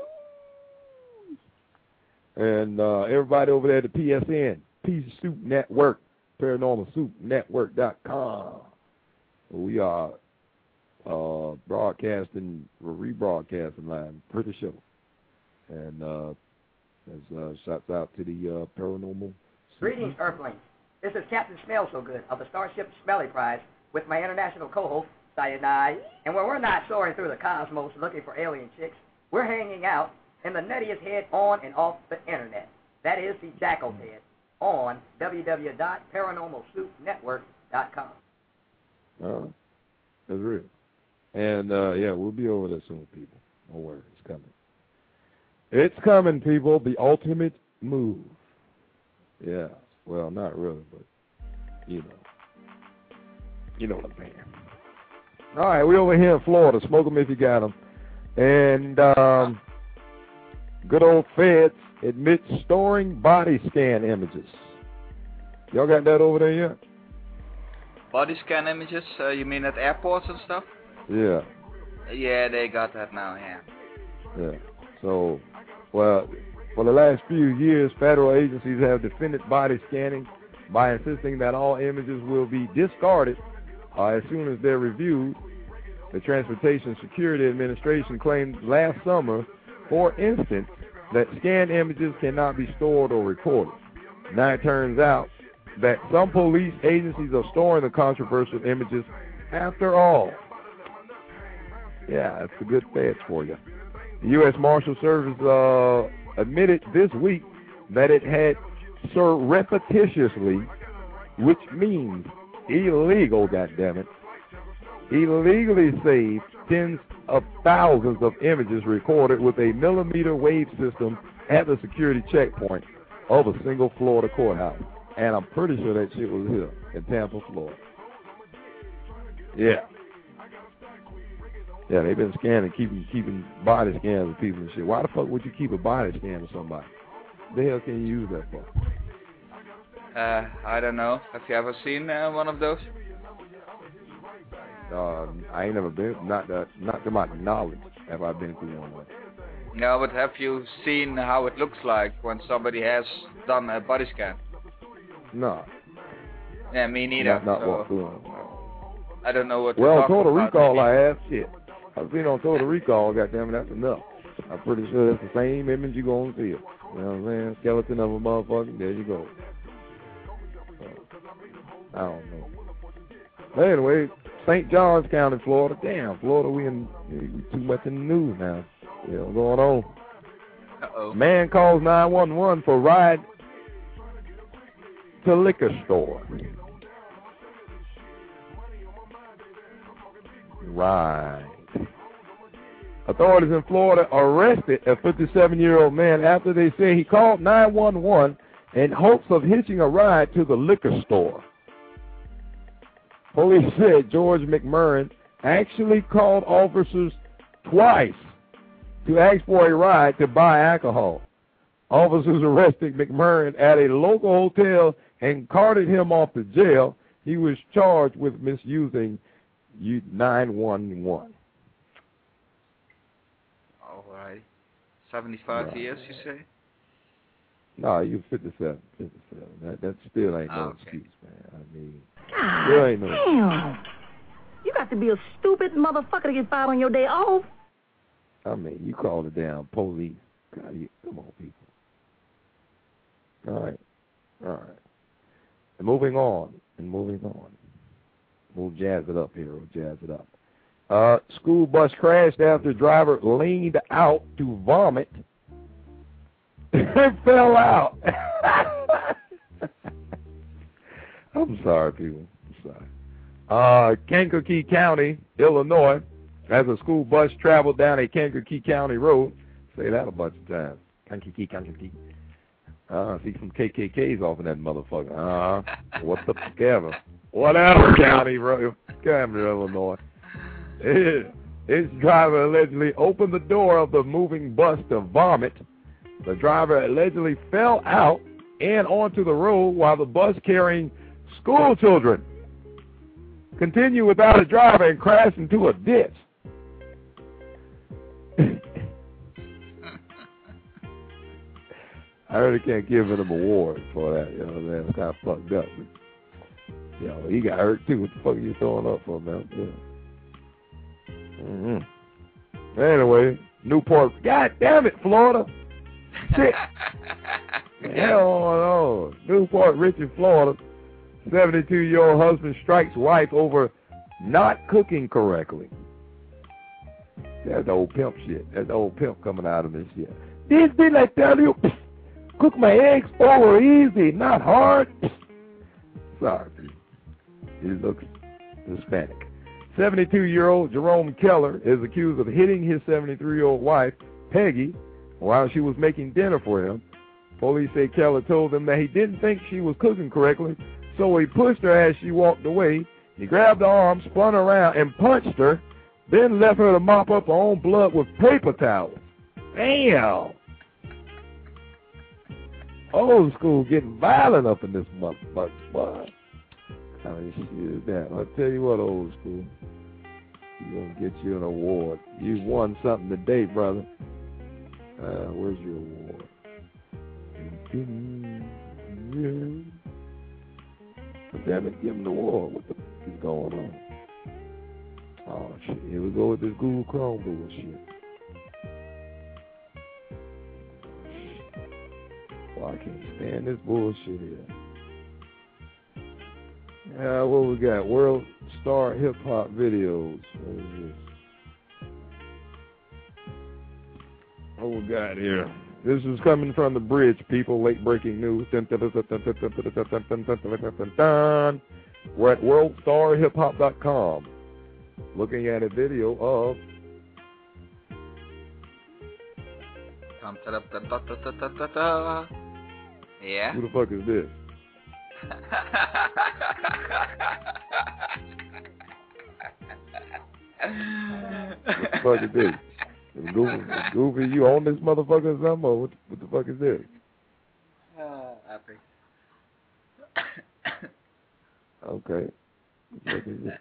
And uh, everybody over there at the P S N, Peace Soup Network, Paranormal Soup Network dot com. We are uh, broadcasting, we're rebroadcasting live, pretty sure. And uh, as uh, shouts out to the uh, Paranormal. Greetings, Earthlings. This is Captain Smell So Good of the Starship Smelly Prize with my international co-host, Sayonai. And when we're not soaring through the cosmos looking for alien chicks, we're hanging out in the nuttiest head on and off the internet. That is the Jackal's Head on w w w dot paranormal soup network dot com. Uh, that's real. And, uh, yeah, we'll be over there soon, people. Don't worry, it's coming. It's coming, people. The ultimate move. Yeah. Well, not really, but, you know. You know what I'm saying. All right, we over here in Florida. Smoke 'em if you got 'em. And um, good old Feds admit storing body scan images. Y'all got that over there yet? Body scan images, uh, you mean at airports and stuff? Yeah. Yeah, they got that now, yeah. Yeah. So, well, for the last few years, federal agencies have defended body scanning by insisting that all images will be discarded uh, as soon as they're reviewed. The Transportation Security Administration claimed last summer For instance, that scanned images cannot be stored or recorded. Now it turns out that some police agencies are storing the controversial images after all. Yeah, that's a good feds for you. The U S Marshal Service uh, admitted this week that it had surreptitiously, which means illegal, goddammit, illegally saved tens of thousands of images recorded with a millimeter wave system at the security checkpoint of a single Florida courthouse. And I'm pretty sure that shit was here in Tampa, Florida. Yeah. Yeah, they've been scanning, keeping keeping body scans of people and shit. Why the fuck would you keep a body scan of somebody? What the hell can you use that for? Uh, I don't know. Have you ever seen uh, one of those? Uh, I ain't never been, not that, not to my knowledge, have I been through one of them. No, but have you seen how it looks like when somebody has done a body scan? No. Yeah, me neither. Not, not so walk through them. I don't know what. Well, to Total about. Recall, I have shit. I've seen on Total Recall, goddamn it, that's enough. I'm pretty sure that's the same image you're going to see. You know what I'm saying? Skeleton of a motherfucker, there you go. So, I don't know. But anyway, Saint Johns County, Florida. Damn, Florida, we in we too much in the news now. Yeah, what's going on? Uh-oh. Man calls nine one one for ride to liquor store. Right. Authorities in Florida arrested a fifty-seven-year-old man after they say he called nine one one in hopes of hitching a ride to the liquor store. Police said George McMurrin actually called officers twice to ask for a ride to buy alcohol. Officers arrested McMurrin at a local hotel and carted him off to jail. He was charged with misusing nine one one. All right. seventy-five Right. years, you say? No, you fifty-seven. fifty-seven. That, that still ain't no Oh, okay. excuse, man. I mean, God still ain't no damn. You got to be a stupid motherfucker to get fired on your day off. I mean, you call the damn police. God, you, come on, people. All right. All right. And moving on. And moving on. We'll jazz it up here. We'll jazz it up. Uh, school bus crashed after driver leaned out to vomit and fell out. I'm sorry, people. I'm sorry. Uh, Kankakee County, Illinois, as a school bus traveled down a Kankakee County road. Say that a bunch of times. Kankakee, Kankakee. Uh, see some K K Ks off in that motherfucker. Uh, what the fuck ever. Whatever county road, Camden, Illinois. Its driver allegedly opened the door of the moving bus to vomit. The driver allegedly fell out and onto the road while the bus carrying school children continued without a driver and crashed into a ditch. I really can't give him an award for that. You know what I'm saying? It's kind of fucked up. But, you know, he got hurt too. What the fuck are you throwing up for, man? Yeah. Mm-hmm. Anyway, Newport. God damn it, Florida. Shit. Hell no. Newport, Richard, Florida. seventy-two-year-old husband strikes wife over not cooking correctly. That's the old pimp shit. That's the old pimp coming out of this shit. This didn't I tell you? Cook my eggs over easy, not hard. Sorry, he looks Hispanic. seventy-two-year-old Jerome Keller is accused of hitting his seventy-three-year-old wife, Peggy, while she was making dinner for him. Police say Keller told them that he didn't think she was cooking correctly, so he pushed her as she walked away. He grabbed her arm, spun her around, and punched her, then left her to mop up her own blood with paper towels. Damn! Old school getting violent up in this motherfucker, boy. How many shit is that? I'll tell you what, old school. You're going to get you an award. You won something today, brother. Uh, where's your award? But damn it, give him the award. What the fuck is going on? Oh, shit. Here we go with this Google Chrome bullshit. Oh, I can't stand this bullshit here. Yeah, what we got? World Star Hip Hop Videos. What is this? What we got here? This is coming from the bridge, people. Late breaking news. We're at world star hip hop dot com looking at a video of yeah. Who the fuck is this? What the fuck is this? Goofy, Goofy, you own this motherfucker or something? Or what, what the fuck is this? Uh, epic. Okay. What the fuck is this?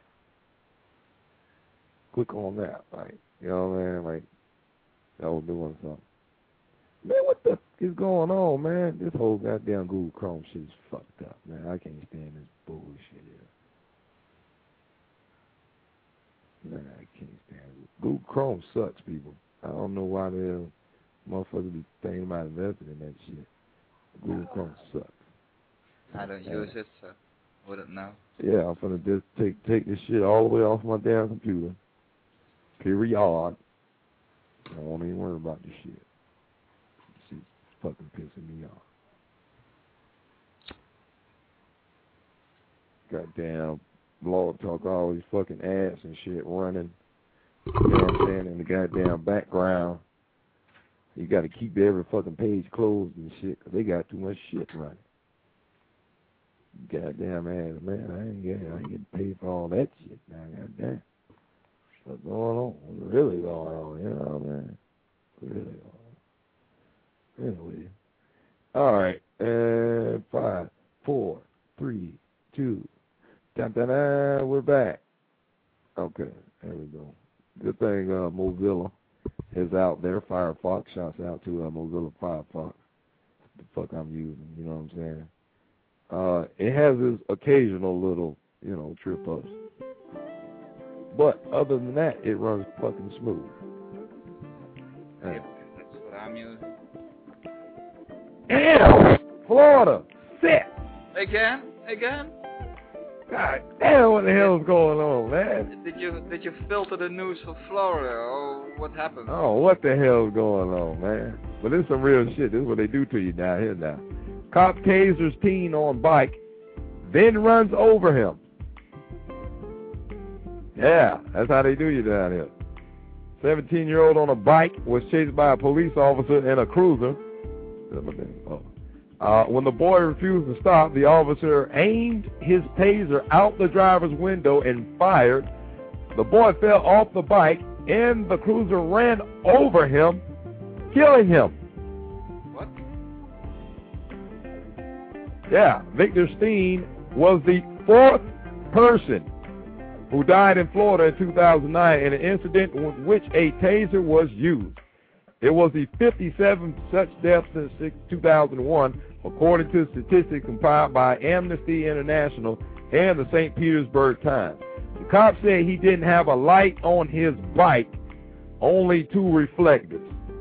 Click on that, like, you know what I mean? Like, that was doing something. Man, what the f is going on, man? This whole goddamn Google Chrome shit is fucked up, man. I can't stand this bullshit here. Man, I can't stand it. Google Chrome sucks, people. I don't know why the hell motherfuckers be thinking about investing in that shit. Google Chrome sucks. I don't use it, so wouldn't know. Yeah, I'm finna just take take this shit all the way off my damn computer. Period. I won't even worry about this shit. This shit's fucking pissing me off. Goddamn blog talk, all these fucking ads and shit running. You know what I'm saying? In the goddamn background. You gotta keep every fucking page closed and shit, 'cause they got too much shit running. Goddamn ass, man, I ain't getting, I ain't getting paid for all that shit now, goddamn. What's going on? What's really going on, you know what I mean? What's really going on? Anyway. Alright, and five, four, three, two, dun dun dun, we're back. Okay, there we go. Good thing uh, Mozilla is out there. Firefox, shouts out to uh, Mozilla Firefox. The fuck I'm using, you know what I'm saying? Uh, it has its occasional little, you know, trip ups. But other than that, it runs fucking smooth. Yep, that's what I'm using. Damn! Florida! Set! Again? Again? God damn, what the hell is going on, man? Did you did you filter the news for Florida, or what happened? Oh, what the hell is going on, man? But this is some real shit. This is what they do to you down here now. Cop tasers teen on bike, then runs over him. Yeah, that's how they do you down here. seventeen-year-old on a bike was chased by a police officer in a cruiser. Oh. Uh, when the boy refused to stop, the officer aimed his taser out the driver's window and fired. The boy fell off the bike, and the cruiser ran over him, killing him. What? Yeah, Victor Steen was the fourth person who died in Florida in two thousand nine in an incident in which a taser was used. It was the fifty-seventh such death since two thousand one, according to statistics compiled by Amnesty International and the Saint Petersburg Times. The cop said he didn't have a light on his bike, only two reflectors.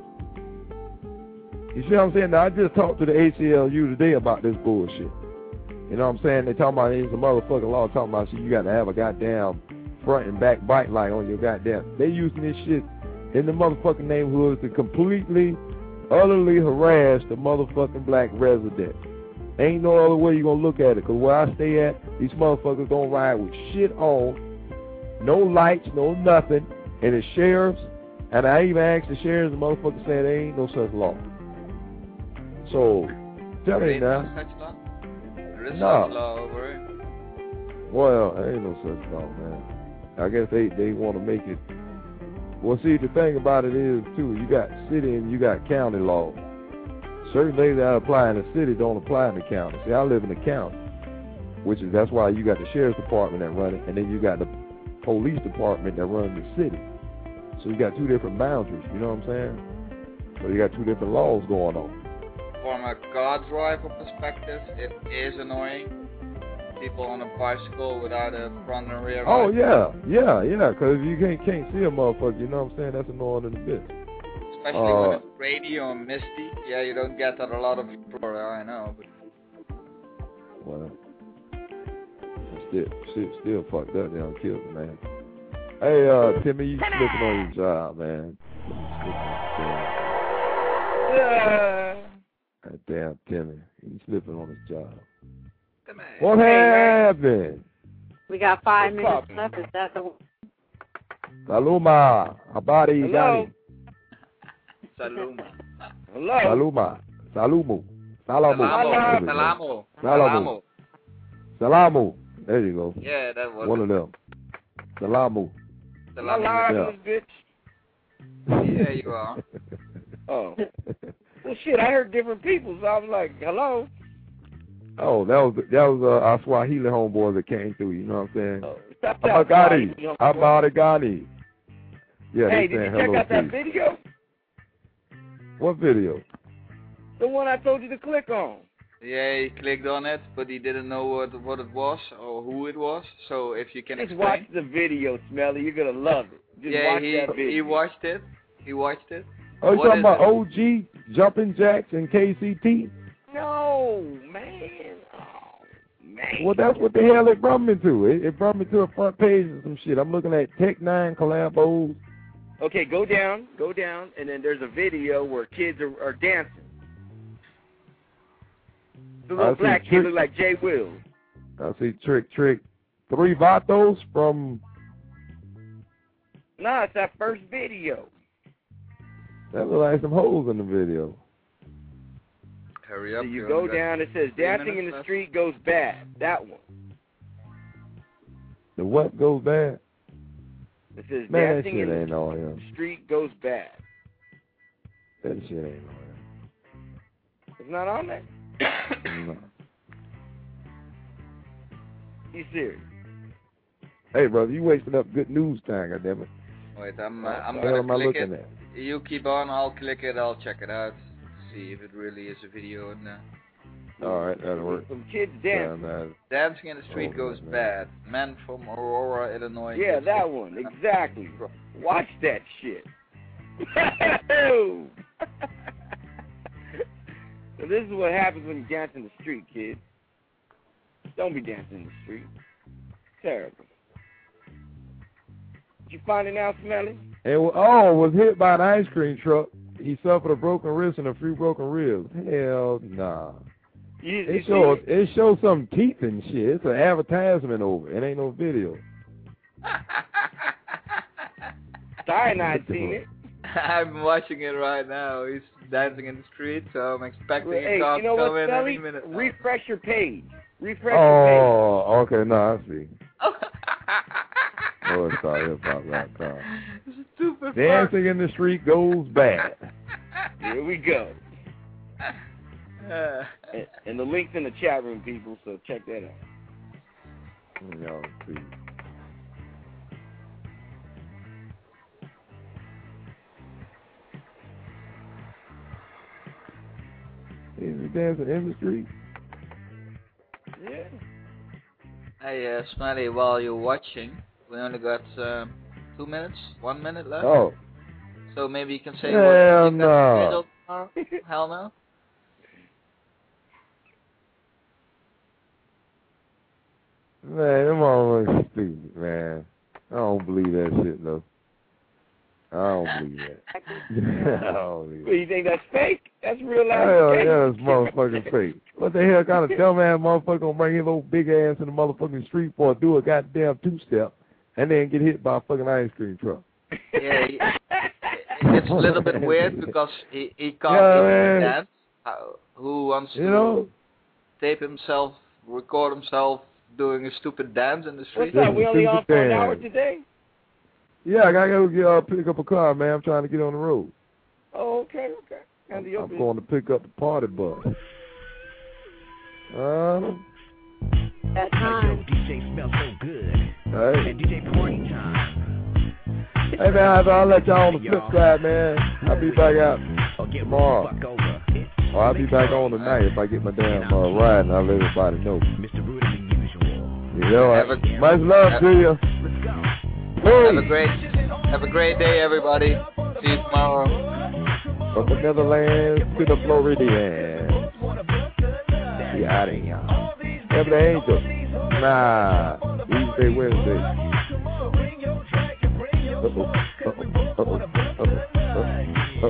You see what I'm saying? Now, I just talked to the A C L U today about this bullshit. You know what I'm saying? They talking about, there's a motherfucking law talking about, see, you got to have a goddamn front and back bike light on your goddamn. They using this shit in the motherfucking neighborhoods to completely, utterly harass the motherfucking black residents. Ain't no other way you gonna look at it, because where I stay at, these motherfuckers gonna ride with shit on, no lights, no nothing, and the sheriffs, and I even asked the sheriffs, the motherfuckers said there ain't no such law. So, tell me now. There is No. no law over it. Well, there ain't no such law, man. I guess they, they want to make it. Well, see, the thing about it is, too, you got city and you got county laws. Certain things that apply in the city don't apply in the county. See, I live in the county, which is, that's why you got the sheriff's department that run it, and then you got the police department that runs the city. So you got two different boundaries, you know what I'm saying? So you got two different laws going on. From a car driver perspective, it is annoying. People on a bicycle without a front and rear light. Oh, yeah, yeah, yeah, because if you can't, can't see a motherfucker, you know what I'm saying, that's annoying in a bit. Especially Uh, when it's rainy or misty. Yeah, you don't get that a lot of Florida, I know. But Well, still, still, still fucked up down killed man. Hey, uh, Timmy, you slipping on your job, man. Uh, That damn Timmy, he's slipping on his job. Come on. What Hey, happened? We got five What's minutes poppin'? left. Is that the Saluma, habari Hello? gani? Saluma. Hello? Saluma, salumu, salamu, Salamo. Salamu. Salamo. Salamu. There you go. Yeah, that was One it. of them. Salamu. Am I live in this bitch? Yeah, you are. Oh. Well, shit, I heard different people, so I was like, hello? Oh, that was that was uh, our Swahili homeboy that came through. You know what I'm saying? Oh, stop that. Abagani, Swahili, Abagani. Yeah, Hey, they did you saying check hello out to that you. video? What video? The one I told you to click on. Yeah, he clicked on it, but he didn't know what what it was or who it was. So if you can Just explain. watch the video, Smelly. You're going to love it. Just yeah, watch he that video. he watched it. He watched it. Oh, you What talking is about it? O G, Jumping Jacks, and K C T? No, man. Oh, man. Well, that's what the hell it brought me to. It, it brought me to a front page of some shit. I'm looking at Tech Nine collabos. Okay, go down, go down, and then there's a video where kids are, are dancing. The I little see black kid Trick- look like Jay Wills. I see Trick Trick. Three Vatos from, No, it's that first video. that look like some holes in the video. Hurry So up. you you go only got down, it says three dancing in minutes the left. street goes bad. That one. The what goes bad? It says Man, that dancing shit in ain't the on here. street goes bad. That shit ain't on It's not on there? here. No. You serious? Hey, brother, you wasting up good news time, goddammit. Wait, I'm uh, I'm What the hell am I gonna click looking it. at? You keep on. I'll click it. I'll check it out. See if it really is a video or not. All right, that'll work. Some kids Yeah, dancing. man. Dancing in the street Oh, goes man. bad. Man from Aurora, Illinois. Yeah, gets that it. one. Exactly. Watch that shit. So this is what happens when you dance in the street, kids. Don't be dancing in the street. Terrible. Did you find it now, Smelly? And oh, was hit by an ice cream truck. He suffered a broken wrist and a few broken ribs. Hell nah. You, you It see shows it? it shows some teeth and shit. It's an advertisement over it. It ain't no video. Cyanide seen it. I'm watching it right now. He's dancing in the street, so I'm expecting Well, a hey, car you know to what, come in Smelly? any minute. now. Refresh your page. Refresh your page. Oh, okay, no, I see. Oh, it's all hip hop dot com. Stupid Dancing in the street goes bad. Here we go. fuck. Uh, And, and the link's in the chat room, people, so check that out. Y'all see. Is he dancing in the street? Yeah. hey, uh, Smelly, while you're watching, we only got um, two minutes, one minute left. Oh. So maybe you can say Hell what you got no. scheduled tomorrow? Hell no. Man, them motherfuckers stupid, man. I don't believe that shit, though. I don't believe that. I don't believe What, you think that's fake? That's real life. Hell fake. yeah, it's motherfucking fake. What the hell kind of dumbass motherfucker gonna bring his old big ass in the motherfucking street for do a goddamn two-step and then get hit by a fucking ice cream truck? Yeah, he, it's a little bit weird because he, he can't Yeah, even man. dance. Uh, who wants to You know? tape himself, record himself doing a stupid dance in the street? What's up? We only on for an Stupid hour dance. today? Yeah, I gotta go get, uh, pick up a car, man. I'm trying to get on the road. Oh, okay, okay. I'm, Handle your I'm business. going to pick up the party bus. Uh, that time? D J smells so good. hey. And D J party time. Hey, man, I'll, I'll let y'all on the flip side, man. I'll be back out tomorrow. Or I'll be back on tonight if I get my damn uh, ride, and I'll let everybody know. Mister Rude than usual. You know, Have a- much love to you. Have a great, have a great day, everybody. See you tomorrow. From the Netherlands to the Floridians. We out of here. Have the Angel. Nah. Tuesday, Wednesday. Uh-oh. Uh-oh. Uh-oh. Uh-oh.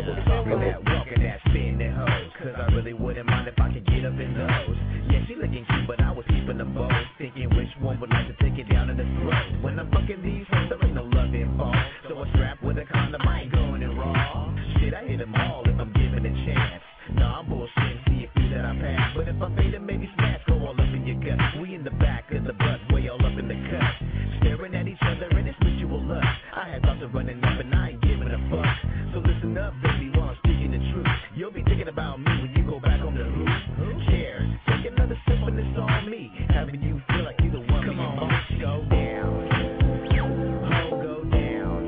Uh-oh. Cause I really wouldn't mind if I could get up in those. Yeah, she looking cute, but I was keeping them both. Thinking which one would like to take it down in the throat. When I'm fucking these hoes, there ain't no love involved. So I strap with a condom, I ain't going in raw. Shit, I hit them all if I'm given a chance. Nah, I'm bullshit, see a few that I pass. But if I fade them, maybe smash, go all up in your gut. We in the back of the bus, way all up in the cut. Staring at each other and it's mutual lust. I had thoughts of running up and I ain't giving a fuck. So listen up, baby, while I'm speaking the truth. You'll be thinking about me when you go back on the roof. Who cares? Take another sip when it's on me. Having you feel like you the one. Come on, bitch, go down. Ho, go down.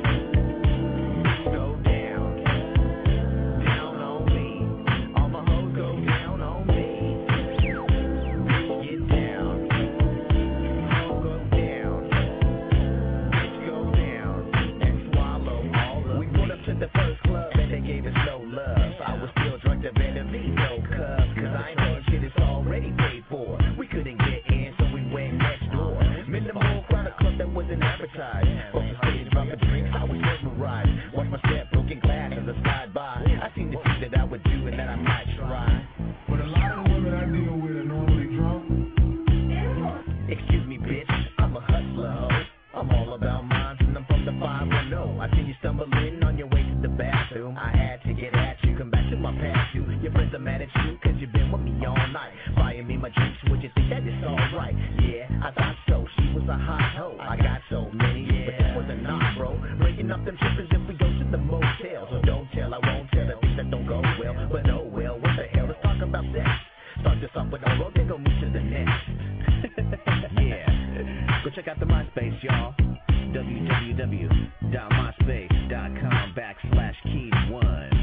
Go down. Down on me. All my hoes go down on me. Bitch, get down. Ho, go down. Bitch, go down. And swallow all of We pulled up to the first club and they gave us no love. I was still drunk to vanity, no cups. Cause I ain't paying shit, it's already paid for. We couldn't get in, so we went next door. Minimal crowd, a club that wasn't advertised. Off the stage, bumping drinks, I was mesmerized. Watch my step, broken glass as I slide by. I seen the things that I would do and that I might try. But a lot of the women I deal with are normally drunk. Excuse me, bitch, I'm a hustler, ho. I'm all about mine, and I'm from the five one oh. I seen you stumbling on your way to the bathroom. I had to get at you, come back to my past you. Your friends are mad at you, cause you've been with me all night. Buying me my drinks, would you think that it's alright? Yeah, I thought so, she was a hot hoe. I got so many, but this was a knock, bro. Breaking up them trippers if we go to the motel. So don't tell, I won't tell the things that don't go well. But oh well, what the hell, let's talk about sex. Start this off with a road, then go move to the next. Yeah, go check out the MySpace, y'all. www.myspace.com backslash keys one.